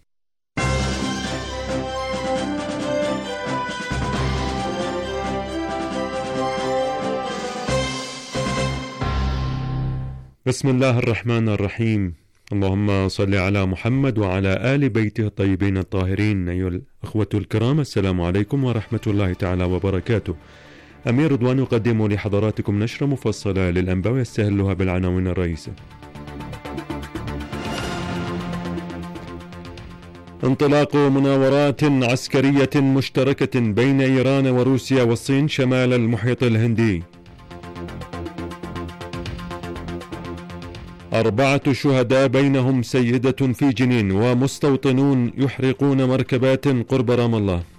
بسم الله الرحمن الرحيم. اللهم صل على محمد وعلى آل بيته الطيبين الطاهرين. أيها أخوة الكرام، السلام عليكم ورحمة الله تعالى وبركاته. أمير رضوان يقدم لحضراتكم نشرة مفصلة للأنباء ويستهلها بالعناوين الرئيسة. انطلاق مناورات عسكرية مشتركة بين إيران وروسيا والصين شمال المحيط الهندي. أربعة شهداء بينهم سيدة في جنين ومستوطنون يحرقون مركبات قرب رام الله.